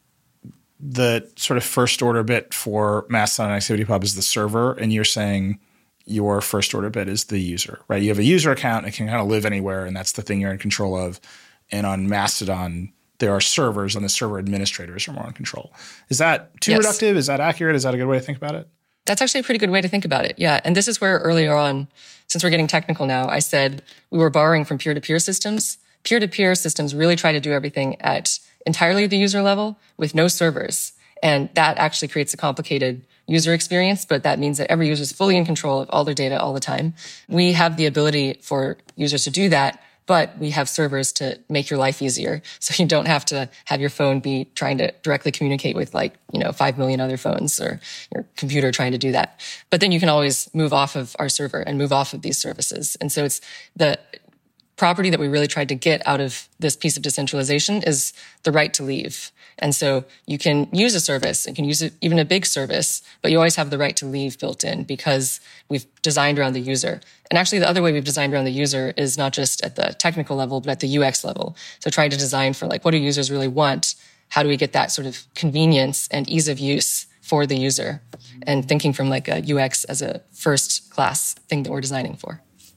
the sort of first order bit for Mastodon and ActivityPub is the server, and you're saying your first order bit is the user, right? You have a user account and it can kind of live anywhere, and that's the thing you're in control of. And on Mastodon, there are servers, and the server administrators are more in control. Is that too reductive? Is that accurate? Is that a good way to think about it? That's actually a pretty good way to think about it. Yeah. And this is where earlier on, since we're getting technical now, I said we were borrowing from peer-to-peer systems. Peer-to-peer systems really try to do everything at entirely the user level with no servers. And that actually creates a complicated user experience, but that means that every user is fully in control of all their data all the time. We have the ability for users to do that, but we have servers to make your life easier. So you don't have to have your phone be trying to directly communicate with 5 million other phones, or your computer trying to do that. But then you can always move off of our server and move off of these services. And so it's the property that we really tried to get out of this piece of decentralization is the right to leave. And so you can use a service, you can use it, even a big service, but you always have the right to leave built in because we've designed around the user. And actually the other way we've designed around the user is not just at the technical level, but at the UX level. So trying to design for what do users really want? How do we get that sort of convenience and ease of use for the user? And thinking from a UX as a first class thing that we're designing for.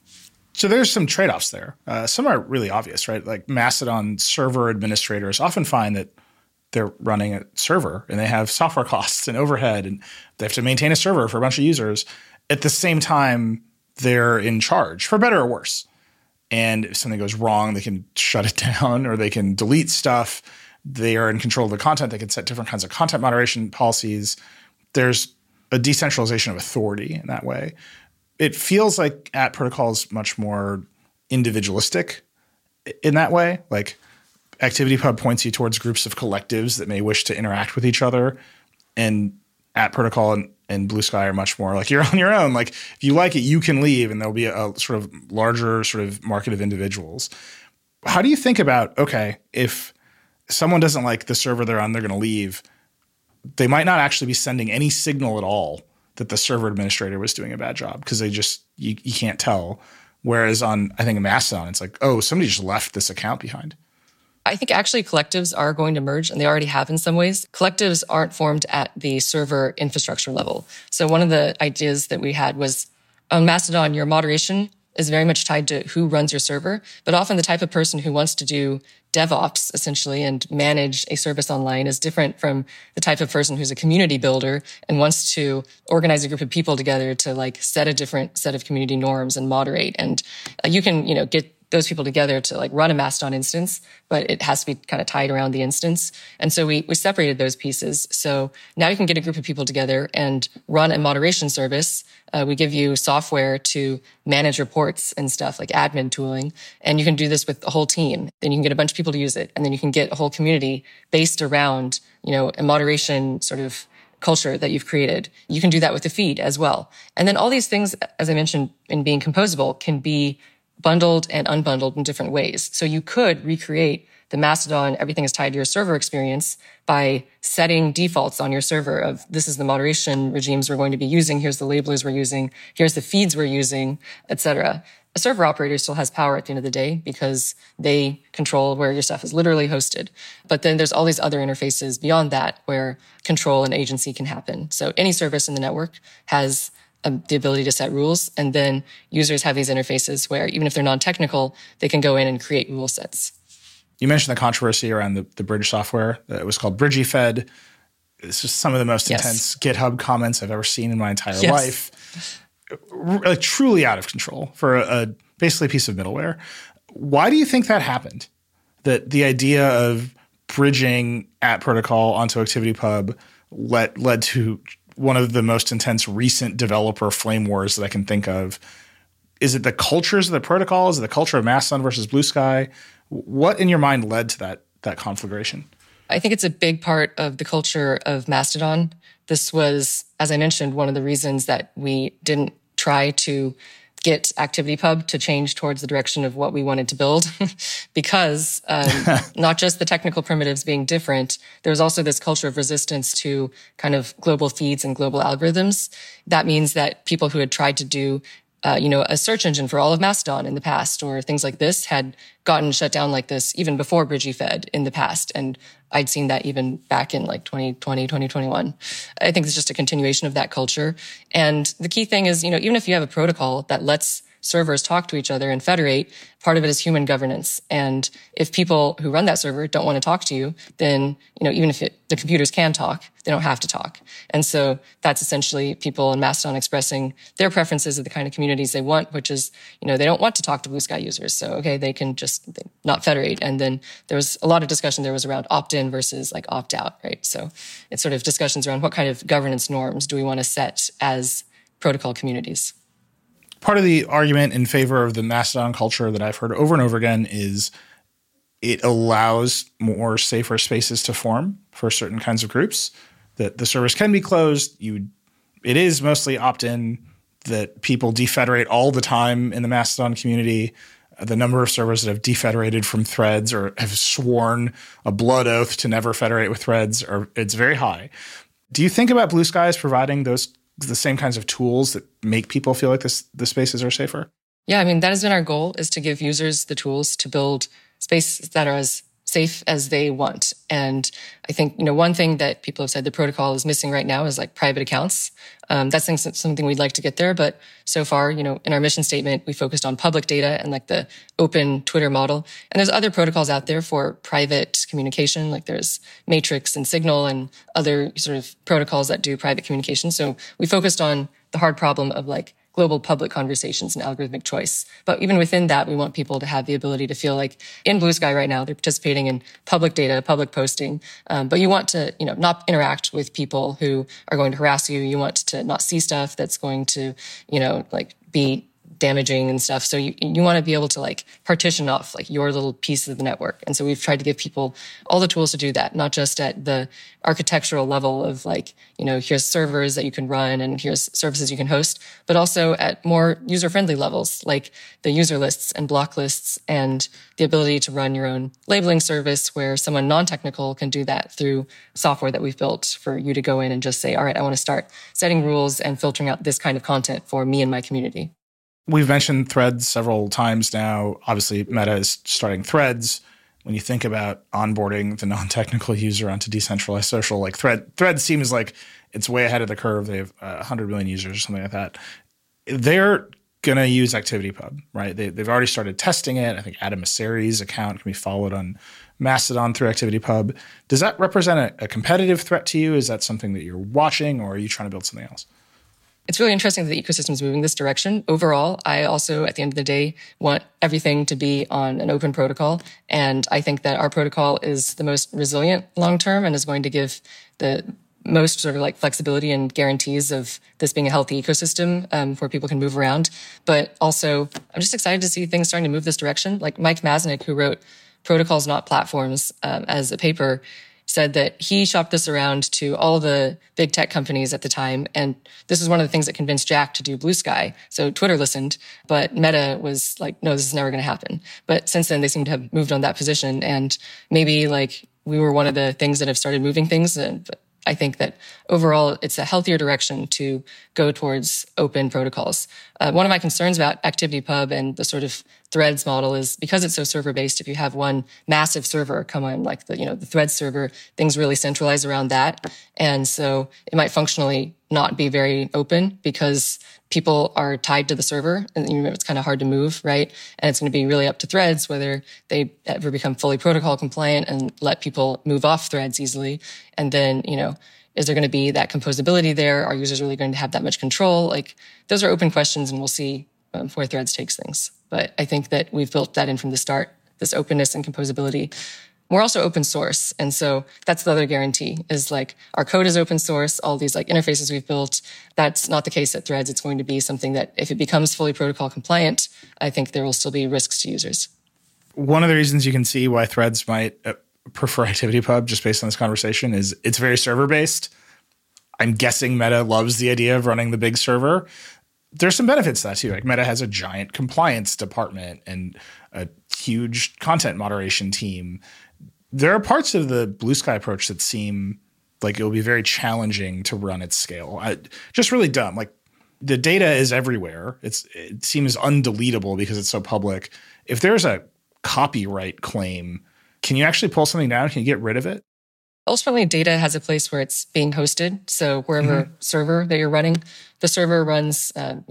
So there's some trade-offs there. Some are really obvious, right? Mastodon server administrators often find that they're running a server and they have software costs and overhead, and they have to maintain a server for a bunch of users. At the same time, they're in charge, for better or worse. And if something goes wrong, they can shut it down or they can delete stuff. They are in control of the content. They can set different kinds of content moderation policies. There's a decentralization of authority in that way. It feels like @Protocol is much more individualistic in that way. ActivityPub points you towards groups of collectives that may wish to interact with each other. And @Protocol and Blue Sky are much more you're on your own. If you like it, you can leave, and there'll be a sort of larger sort of market of individuals. How do you think about, okay, if someone doesn't like the server they're on, they're going to leave, they might not actually be sending any signal at all that the server administrator was doing a bad job because they just, you can't tell. Whereas on, I think, Mastodon, it's somebody just left this account behind. I think actually collectives are going to merge, and they already have in some ways. Collectives aren't formed at the server infrastructure level. So one of the ideas that we had was on Mastodon, your moderation is very much tied to who runs your server, but often the type of person who wants to do DevOps, essentially, and manage a service online is different from the type of person who's a community builder and wants to organize a group of people together to set a different set of community norms and moderate. And you can, get those people together to run a Mastodon instance, but it has to be kind of tied around the instance. And so we separated those pieces. So now you can get a group of people together and run a moderation service. We give you software to manage reports and stuff like admin tooling. And you can do this with a whole team. Then you can get a bunch of people to use it. And then you can get a whole community based around, a moderation sort of culture that you've created. You can do that with the feed as well. And then all these things, as I mentioned, in being composable, can be bundled and unbundled in different ways. So you could recreate the Mastodon, everything is tied to your server experience by setting defaults on your server of this is the moderation regimes we're going to be using, here's the labelers we're using, here's the feeds we're using, etc. A server operator still has power at the end of the day because they control where your stuff is literally hosted. But then there's all these other interfaces beyond that where control and agency can happen. So any service in the network has the ability to set rules, and then users have these interfaces where even if they're non-technical, they can go in and create rule sets. You mentioned the controversy around the bridge software. It was called BridgieFed. It's just some of the most intense GitHub comments I've ever seen in my entire life. Like truly out of control for a basically piece of middleware. Why do you think that happened? That the idea of bridging at protocol onto ActivityPub led to one of the most intense recent developer flame wars that I can think of. Is it the cultures of the protocol? Is it the culture of Mastodon versus Blue Sky? What in your mind led to that conflagration? I think it's a big part of the culture of Mastodon. This was, as I mentioned, one of the reasons that we didn't try to get ActivityPub to change towards the direction of what we wanted to build because not just the technical primitives being different, there was also this culture of resistance to kind of global feeds and global algorithms. That means that people who had tried to do a search engine for all of Mastodon in the past or things like this had gotten shut down like this even before BridgieFed in the past. And I'd seen that even back in like 2020, 2021. I think it's just a continuation of that culture. And the key thing is, even if you have a protocol that lets servers talk to each other and federate, part of it is human governance. And if people who run that server don't want to talk to you, then, even if the computers can talk, they don't have to talk. And so that's essentially people in Mastodon expressing their preferences of the kind of communities they want, which is, they don't want to talk to Blue Sky users. So, okay, they can just not federate. And then there was a lot of discussion there was around opt-in versus like opt-out, right? So it's sort of discussions around what kind of governance norms do we want to set as protocol communities. Part of the argument in favor of the Mastodon culture that I've heard over and over again is it allows more safer spaces to form for certain kinds of groups, that the servers can be closed. It is mostly opt-in, that people defederate all the time in the Mastodon community. The number of servers that have defederated from threads or have sworn a blood oath to never federate with threads, it's very high. Do you think about Blue Sky as providing the same kinds of tools that make people feel like the spaces are safer? Yeah, that has been our goal, is to give users the tools to build spaces that are as safe as they want. And I think, one thing that people have said the protocol is missing right now is like private accounts. That's something we'd like to get there. But so far, in our mission statement, we focused on public data and like the open Twitter model. And there's other protocols out there for private communication. Like there's Matrix and Signal and other sort of protocols that do private communication. So we focused on the hard problem of like global public conversations and algorithmic choice. But even within that, we want people to have the ability to feel like in Blue Sky right now, they're participating in public data, public posting. But you want to, not interact with people who are going to harass you. You want to not see stuff that's going to, be damaging and stuff. So you want to be able to like partition off like your little piece of the network. And so we've tried to give people all the tools to do that, not just at the architectural level of like, here's servers that you can run and here's services you can host, but also at more user-friendly levels, like the user lists and block lists and the ability to run your own labeling service where someone non-technical can do that through software that we've built for you to go in and just say, all right, I want to start setting rules and filtering out this kind of content for me and my community. We've mentioned Threads several times now. Obviously, Meta is starting Threads. When you think about onboarding the non-technical user onto decentralized social, like Threads seems like it's way ahead of the curve. They have 100 million users or something like that. They're going to use ActivityPub, right? They've already started testing it. I think Adam Mosseri's account can be followed on Mastodon through ActivityPub. Does that represent a competitive threat to you? Is that something that you're watching, or are you trying to build something else? It's really interesting that the ecosystem is moving this direction. Overall, I also, at the end of the day, want everything to be on an open protocol. And I think that our protocol is the most resilient long-term and is going to give the most sort of like flexibility and guarantees of this being a healthy ecosystem where people can move around. But also, I'm just excited to see things starting to move this direction. Like Mike Masnick, who wrote Protocols Not Platforms as a paper, said that he shopped this around to all the big tech companies at the time. And this is one of the things that convinced Jack to do Blue Sky. So Twitter listened, but Meta was like, no, this is never going to happen. But since then, they seem to have moved on that position. And maybe like we were one of the things that have started moving things. And I think that overall, it's a healthier direction to go towards open protocols. One of my concerns about ActivityPub and the sort of Threads model is because it's so server-based, if you have one massive server come on, like the Threads server, things really centralize around that. And so it might functionally not be very open because people are tied to the server and it's kind of hard to move, right? And it's going to be really up to Threads whether they ever become fully protocol compliant and let people move off Threads easily. And then, is there going to be that composability there? Are users really going to have that much control? Like, those are open questions, and we'll see where Threads takes things. But I think that we've built that in from the start, this openness and composability. We're also open source. And so that's the other guarantee is like our code is open source, all these like interfaces we've built. That's not the case at Threads. It's going to be something that if it becomes fully protocol compliant, I think there will still be risks to users. One of the reasons you can see why Threads might prefer ActivityPub just based on this conversation is it's very server-based. I'm guessing Meta loves the idea of running the big server. There's some benefits to that too. Like Meta has a giant compliance department and a huge content moderation team. There are parts of the Blue Sky approach that seem like it will be very challenging to run at scale. Just really dumb. Like the data is everywhere. It seems undeletable because it's so public. If there's a copyright claim, can you actually pull something down? Can you get rid of it? Ultimately, data has a place where it's being hosted. So wherever server that you're running, the server runs,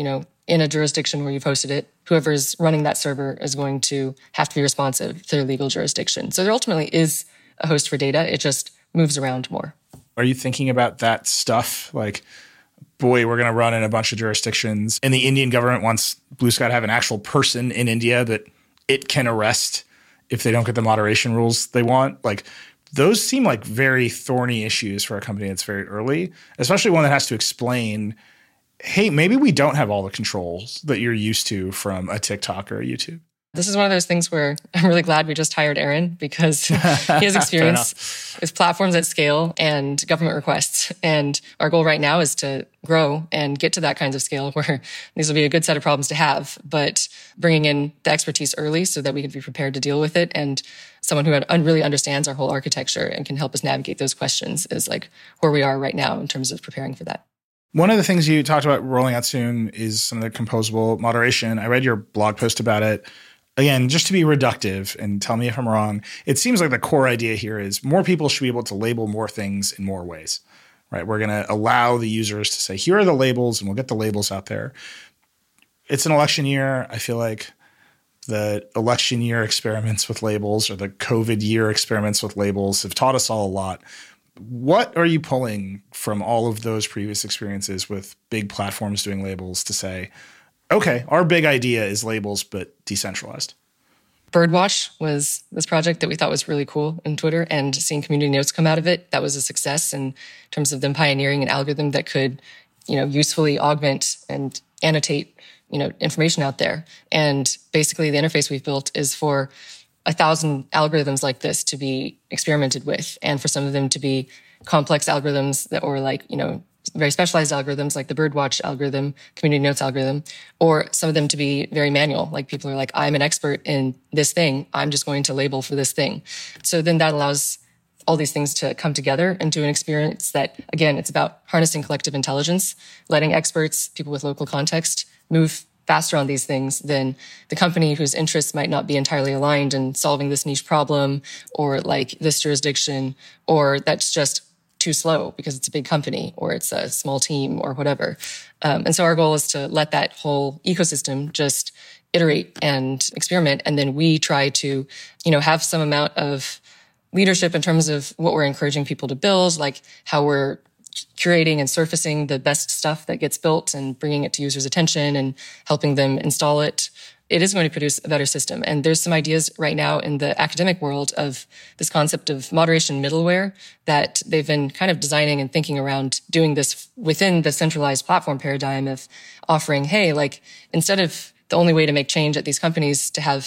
in a jurisdiction where you've hosted it. Whoever's running that server is going to have to be responsive to their legal jurisdiction. So there ultimately is a host for data. It just moves around more. Are you thinking about that stuff? Like, boy, we're going to run in a bunch of jurisdictions, and the Indian government wants Blue Sky to have an actual person in India that it can arrest if they don't get the moderation rules they want. Like, those seem like very thorny issues for a company that's very early, especially one that has to explain, hey, maybe we don't have all the controls that you're used to from a TikTok or a YouTube. This is one of those things where I'm really glad we just hired Aaron because he has experience with platforms at scale and government requests. And our goal right now is to grow and get to that kinds of scale where these will be a good set of problems to have, but bringing in the expertise early so that we can be prepared to deal with it. And someone who really understands our whole architecture and can help us navigate those questions is like where we are right now in terms of preparing for that. One of the things you talked about rolling out soon is some of the composable moderation. I read your blog post about it. Again, just to be reductive and tell me if I'm wrong, it seems like the core idea here is more people should be able to label more things in more ways, right? We're going to allow the users to say, here are the labels, and we'll get the labels out there. It's an election year. I feel like the election year experiments with labels or the COVID year experiments with labels have taught us all a lot. What are you pulling from all of those previous experiences with big platforms doing labels to say, okay, our big idea is labels, but decentralized? Birdwatch was this project that we thought was really cool in Twitter, and seeing community notes come out of it, that was a success in terms of them pioneering an algorithm that could, usefully augment and annotate, information out there. And basically the interface we've built is for 1,000 algorithms like this to be experimented with, and for some of them to be complex algorithms that, or very specialized algorithms like the Birdwatch algorithm, community notes algorithm, or some of them to be very manual. Like people are like, I'm an expert in this thing. I'm just going to label for this thing. So then that allows all these things to come together into an experience that, again, it's about harnessing collective intelligence, letting experts, people with local context, move faster on these things than the company whose interests might not be entirely aligned in solving this niche problem or like this jurisdiction, or that's just too slow because it's a big company or it's a small team or whatever. And so our goal is to let that whole ecosystem just iterate and experiment. And then we try to, have some amount of leadership in terms of what we're encouraging people to build, like how we're curating and surfacing the best stuff that gets built and bringing it to users' attention and helping them install it. It is going to produce a better system. And there's some ideas right now in the academic world of this concept of moderation middleware that they've been kind of designing and thinking around doing this within the centralized platform paradigm of offering, hey, like instead of the only way to make change at these companies to have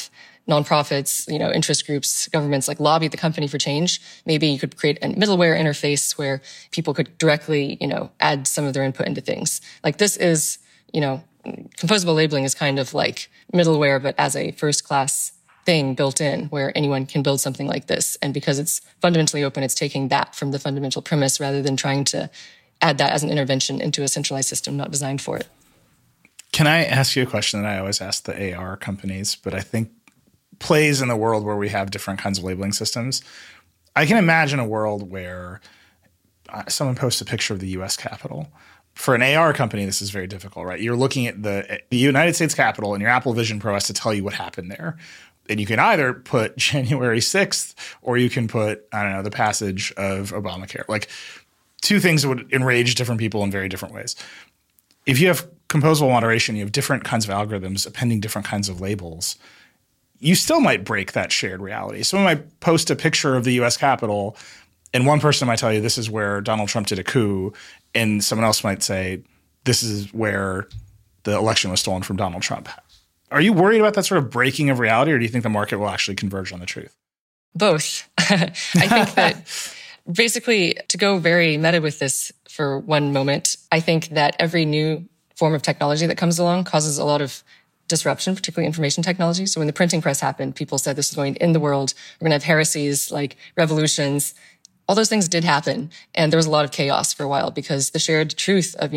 nonprofits, interest groups, governments like lobby the company for change. Maybe you could create a middleware interface where people could directly, add some of their input into things. Like this is, composable labeling is kind of like middleware, but as a first class thing built in where anyone can build something like this. And because it's fundamentally open, it's taking that from the fundamental premise rather than trying to add that as an intervention into a centralized system not designed for it. Can I ask you a question that I always ask the AR companies, but I think plays in the world where we have different kinds of labeling systems? I can imagine a world where someone posts a picture of the U.S. Capitol. For an AR company, this is very difficult, right? You're looking at the United States Capitol, and your Apple Vision Pro has to tell you what happened there. And you can either put January 6th or you can put, the passage of Obamacare. Like two things that would enrage different people in very different ways. If you have composable moderation, you have different kinds of algorithms appending different kinds of labels, you still might break that shared reality. Someone might post a picture of the U.S. Capitol, and one person might tell you this is where Donald Trump did a coup, and someone else might say this is where the election was stolen from Donald Trump. Are you worried about that sort of breaking of reality, or do you think the market will actually converge on the truth? Both. I think that basically, to go very meta with this for one moment, I think that every new form of technology that comes along causes a lot of disruption, particularly information technology. So when the printing press happened, people said this is going to end the world. We're going to have heresies like revolutions. All those things did happen. And there was a lot of chaos for a while because the shared truth of,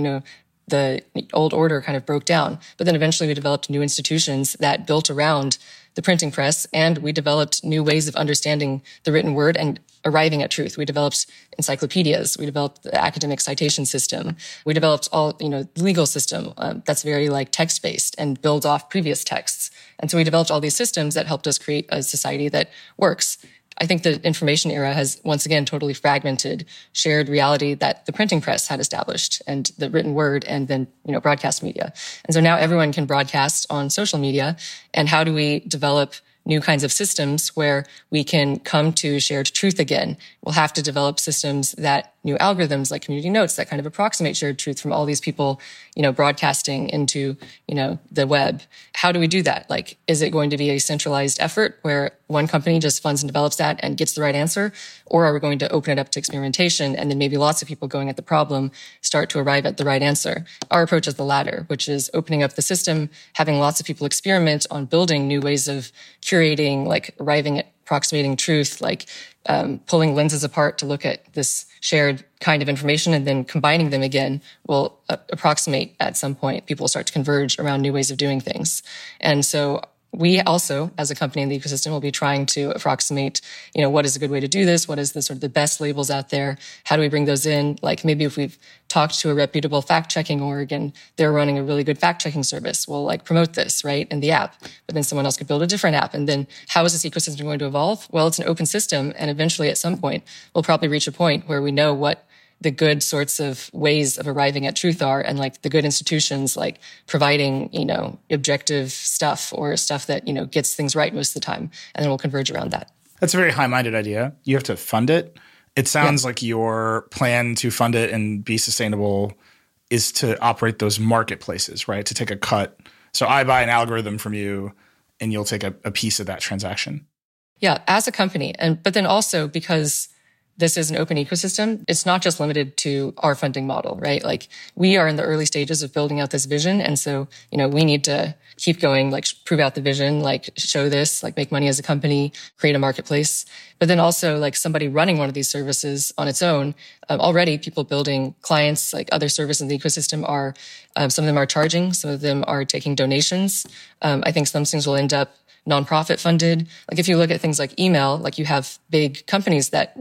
the old order kind of broke down. But then eventually we developed new institutions that built around the printing press, and we developed new ways of understanding the written word and arriving at truth. We developed encyclopedias. We developed the academic citation system. We developed all, the legal system that's very like text-based and builds off previous texts. And so we developed all these systems that helped us create a society that works. I think the information era has once again totally fragmented shared reality that the printing press had established and the written word and then, broadcast media. And so now everyone can broadcast on social media. And how do we develop new kinds of systems where we can come to shared truth again? We'll have to develop systems that new algorithms like community notes that kind of approximate shared truth from all these people, broadcasting into, the web. How do we do that? Like, is it going to be a centralized effort where one company just funds and develops that and gets the right answer? Or are we going to open it up to experimentation and then maybe lots of people going at the problem start to arrive at the right answer? Our approach is the latter, which is opening up the system, having lots of people experiment on building new ways of curating, like arriving at approximating truth, like pulling lenses apart to look at this shared kind of information and then combining them again will approximate at some point. People will start to converge around new ways of doing things. And so we also, as a company in the ecosystem, will be trying to approximate, what is a good way to do this? What is the sort of the best labels out there? How do we bring those in? Like maybe if we've talked to a reputable fact-checking org and they're running a really good fact-checking service, we'll like promote this, right, in the app. But then someone else could build a different app. And then how is this ecosystem going to evolve? Well, it's an open system. And eventually at some point, we'll probably reach a point where we know what the good sorts of ways of arriving at truth are, and like the good institutions, like providing, objective stuff or stuff that, gets things right most of the time. And then we'll converge around that. That's a very high-minded idea. You have to fund it. It sounds like your plan to fund it and be sustainable is to operate those marketplaces, right? To take a cut. So I buy an algorithm from you and you'll take a piece of that transaction. Yeah, as a company. But then also because this is an open ecosystem, it's not just limited to our funding model, right? Like we are in the early stages of building out this vision. And so, we need to keep going, like prove out the vision, like show this, like make money as a company, create a marketplace. But then also like somebody running one of these services on its own, already people building clients, like other services in the ecosystem are, some of them are charging, some of them are taking donations. I think some things will end up nonprofit funded. Like if you look at things like email, like you have big companies that,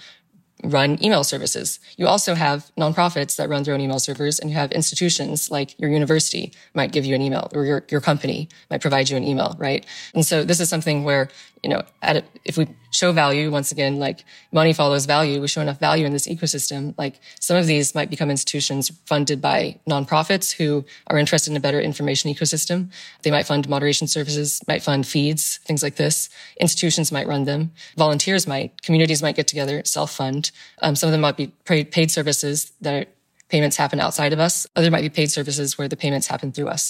run email services. You also have nonprofits that run their own email servers, and you have institutions like your university might give you an email, or your company might provide you an email, right? And so this is something where, if we show value, once again, like money follows value, we show enough value in this ecosystem, like some of these might become institutions funded by nonprofits who are interested in a better information ecosystem. They might fund moderation services, might fund feeds, things like this. Institutions might run them. Volunteers might, communities might get together, self-fund. Some of them might be paid services that payments happen outside of us. Other might be paid services where the payments happen through us.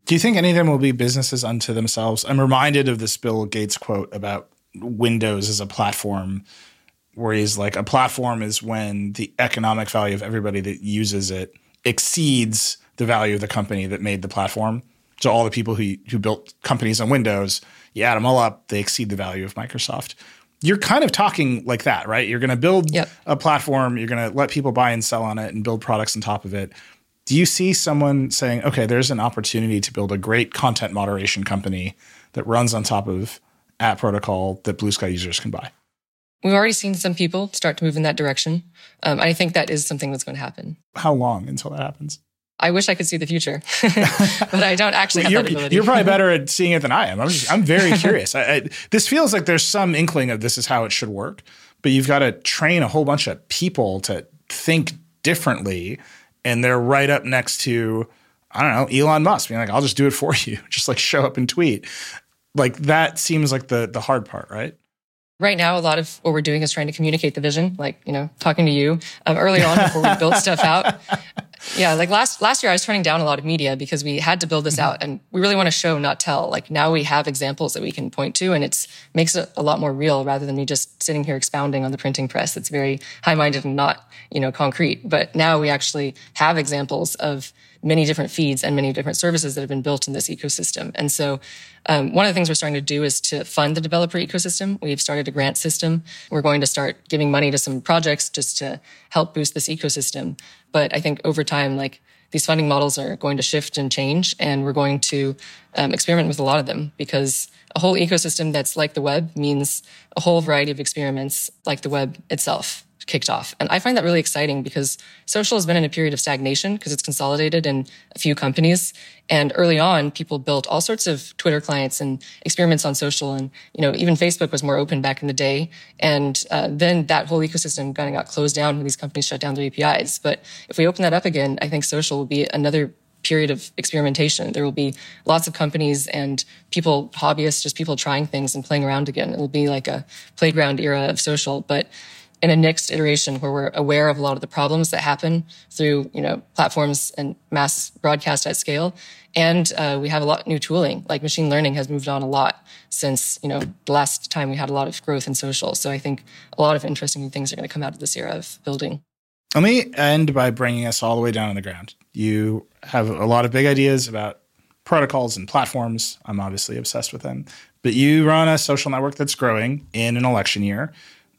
Do you think any of them will be businesses unto themselves? I'm reminded of this Bill Gates quote about Windows as a platform, where he's like, a platform is when the economic value of everybody that uses it exceeds the value of the company that made the platform. So all the people who built companies on Windows, you add them all up, they exceed the value of Microsoft. You're kind of talking like that, right? You're going to build a platform, you're going to let people buy and sell on it and build products on top of it. Do you see someone saying, okay, there's an opportunity to build a great content moderation company that runs on top of app protocol that Blue Sky users can buy? We've already seen some people start to move in that direction. I think that is something that's going to happen. How long until that happens? I wish I could see the future, but I don't actually have that ability. You're probably better at seeing it than I am. I'm very curious. This feels like there's some inkling of this is how it should work, but you've got to train a whole bunch of people to think differently. And they're right up next to, I don't know, Elon Musk being like, I'll just do it for you. Just like show up and tweet. Like that seems like the hard part, right? Right now, a lot of what we're doing is trying to communicate the vision, like, talking to you early on before we built stuff out. Yeah, like last year I was turning down a lot of media because we had to build this out and we really want to show, not tell. Like now we have examples that we can point to and it makes it a lot more real rather than me just sitting here expounding on the printing press. It's very high-minded and not, concrete. But now we actually have examples of many different feeds and many different services that have been built in this ecosystem. And so one of the things we're starting to do is to fund the developer ecosystem. We've started a grant system. We're going to start giving money to some projects just to help boost this ecosystem. But I think over time, like these funding models are going to shift and change, and we're going to experiment with a lot of them because a whole ecosystem that's like the web means a whole variety of experiments like the web itself kicked off. And I find that really exciting because social has been in a period of stagnation because it's consolidated in a few companies. And early on, people built all sorts of Twitter clients and experiments on social. And, even Facebook was more open back in the day. And then that whole ecosystem kind of got closed down when these companies shut down their APIs. But if we open that up again, I think social will be another period of experimentation. There will be lots of companies and people, hobbyists, just people trying things and playing around again. It'll be like a playground era of social. But in a next iteration where we're aware of a lot of the problems that happen through, platforms and mass broadcast at scale. And we have a lot of new tooling, like machine learning has moved on a lot since, the last time we had a lot of growth in social. So I think a lot of interesting new things are going to come out of this era of building. Let me end by bringing us all the way down on the ground. You have a lot of big ideas about protocols and platforms. I'm obviously obsessed with them. But you run a social network that's growing in an election year.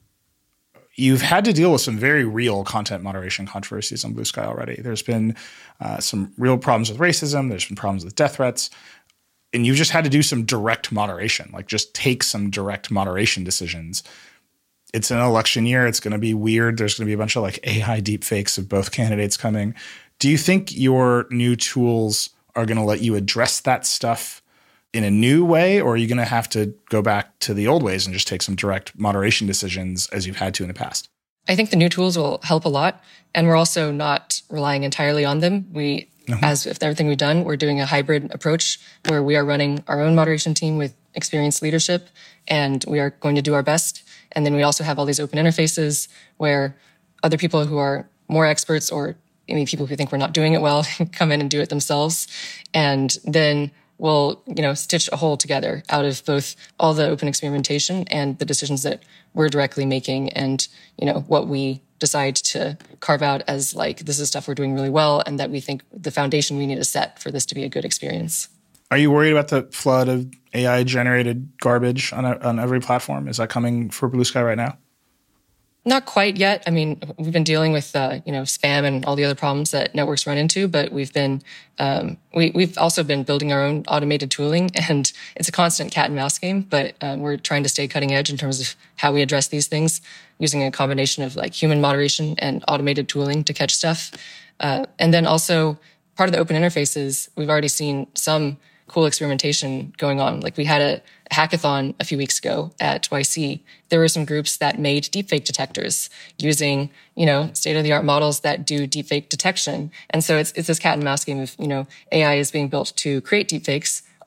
You've had to deal with some very real content moderation controversies on Blue Sky already. There's been some real problems with racism. There's been problems with death threats. And you've just had to do some direct moderation, like just take some direct moderation decisions. It's an election year. It's going to be weird. There's going to be a bunch of like AI deepfakes of both candidates coming. Do you think your new tools are going to let you address that stuff in a new way, or are you going to have to go back to the old ways and just take some direct moderation decisions as you've had to in the past? I think the new tools will help a lot. And we're also not relying entirely on them. As with everything we've done, we're doing a hybrid approach where we are running our own moderation team with experienced leadership, and we are going to do our best. And then we also have all these open interfaces where other people who are more experts or people who think we're not doing it well come in and do it themselves. And then we'll, stitch a whole together out of both all the open experimentation and the decisions that we're directly making and, what we decide to carve out as like, this is stuff we're doing really well and that we think the foundation we need to set for this to be a good experience. Are you worried about the flood of AI-generated garbage on every platform? Is that coming for Blue Sky right now? Not quite yet. I mean, we've been dealing with, spam and all the other problems that networks run into, but we've been, we've also been building our own automated tooling, and it's a constant cat and mouse game, but we're trying to stay cutting edge in terms of how we address these things using a combination of like human moderation and automated tooling to catch stuff. And then also part of the open interfaces, we've already seen some cool experimentation going on. Like we had a hackathon a few weeks ago at YC. There were some groups that made deepfake detectors using, state-of-the-art models that do deepfake detection. And so it's this cat and mouse game of, AI is being built to create deepfakes.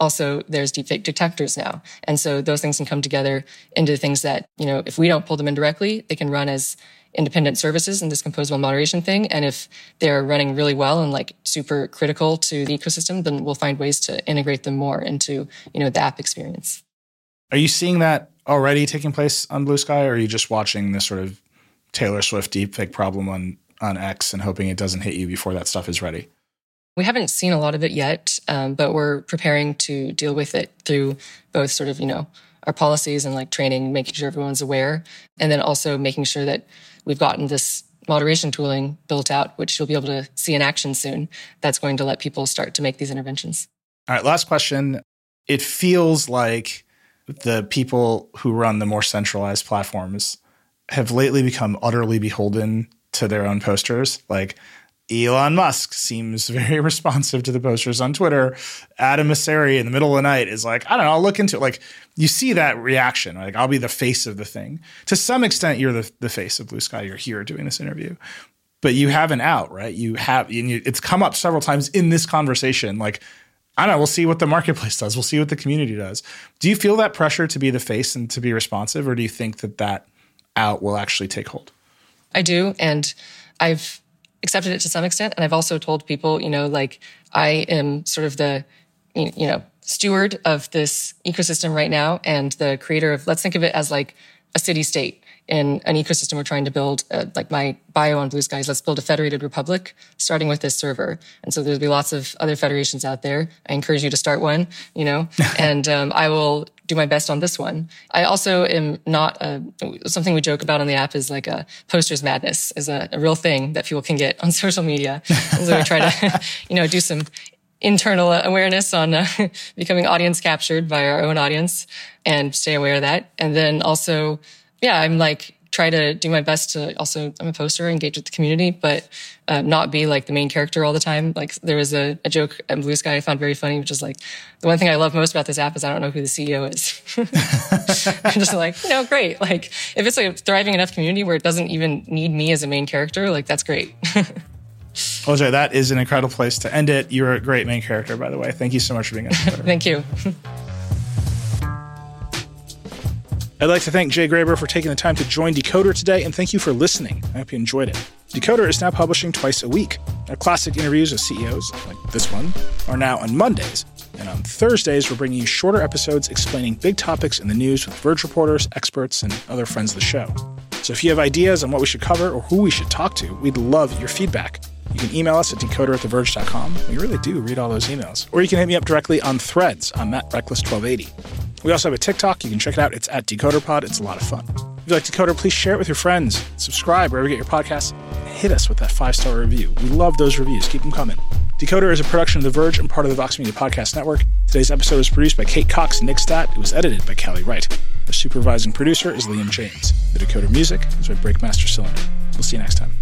also there's deepfake detectors now. And so those things can come together into things that, if we don't pull them in directly, they can run as independent services in this composable moderation thing. And if they're running really well and like super critical to the ecosystem, then we'll find ways to integrate them more into, the app experience. Are you seeing that already taking place on Blue Sky, or are you just watching this sort of Taylor Swift deepfake problem on X and hoping it doesn't hit you before that stuff is ready? We haven't seen a lot of it yet, but we're preparing to deal with it through both sort of, our policies and like training, making sure everyone's aware, and then also making sure that we've gotten this moderation tooling built out, which you'll be able to see in action soon. That's going to let people start to make these interventions. All right, last question. It feels like the people who run the more centralized platforms have lately become utterly beholden to their own posters. Like Elon Musk seems very responsive to the posters on Twitter. Adam Mosseri in the middle of the night is like, I don't know, I'll look into it. Like, you see that reaction. Like, I'll be the face of the thing. To some extent, you're the face of Blue Sky. You're here doing this interview. But you have an out, right? It's come up several times in this conversation. Like, I don't know, we'll see what the marketplace does. We'll see what the community does. Do you feel that pressure to be the face and to be responsive? Or do you think that out will actually take hold? I do. And I've accepted it to some extent. And I've also told people, I am sort of the, steward of this ecosystem right now and the creator of, let's think of it as like a city state in an ecosystem we're trying to build. Like my bio on Blue Sky is, let's build a federated republic, starting with this server. And so there'll be lots of other federations out there. I encourage you to start one, and I will do my best on this one. I also am not something we joke about on the app is like a posters madness is a real thing that people can get on social media. And so we try to, do some internal awareness on becoming audience captured by our own audience and stay aware of that. And then also, I'm like, try to do my best to also, I'm a poster, engage with the community, but not be like the main character all the time. Like there was a joke at Blue Sky I found very funny, which is like, the one thing I love most about this app is I don't know who the CEO is. I'm just like, great. Like if it's a thriving enough community where it doesn't even need me as a main character, like that's great. Well, Jay, that is an incredible place to end it. You're a great main character, by the way. Thank you so much for being on Twitter. Thank you. I'd like to thank Jay Graber for taking the time to join Decoder today, and thank you for listening. I hope you enjoyed it. Decoder is now publishing twice a week. Our classic interviews with CEOs, like this one, are now on Mondays. And on Thursdays, we're bringing you shorter episodes explaining big topics in the news with Verge reporters, experts, and other friends of the show. So if you have ideas on what we should cover or who we should talk to, we'd love your feedback. You can email us at decoder@theverge.com. We really do read all those emails. Or you can hit me up directly on Threads. I'm at Reckless1280. We also have a TikTok. You can check it out. It's at DecoderPod. It's a lot of fun. If you like Decoder, please share it with your friends. Subscribe wherever you get your podcasts. Hit us with that 5-star review. We love those reviews. Keep them coming. Decoder is a production of The Verge and part of the Vox Media Podcast Network. Today's episode was produced by Kate Cox and Nick Stott. It was edited by Callie Wright. Our supervising producer is Liam James. The Decoder music is by Breakmaster Cylinder. We'll see you next time.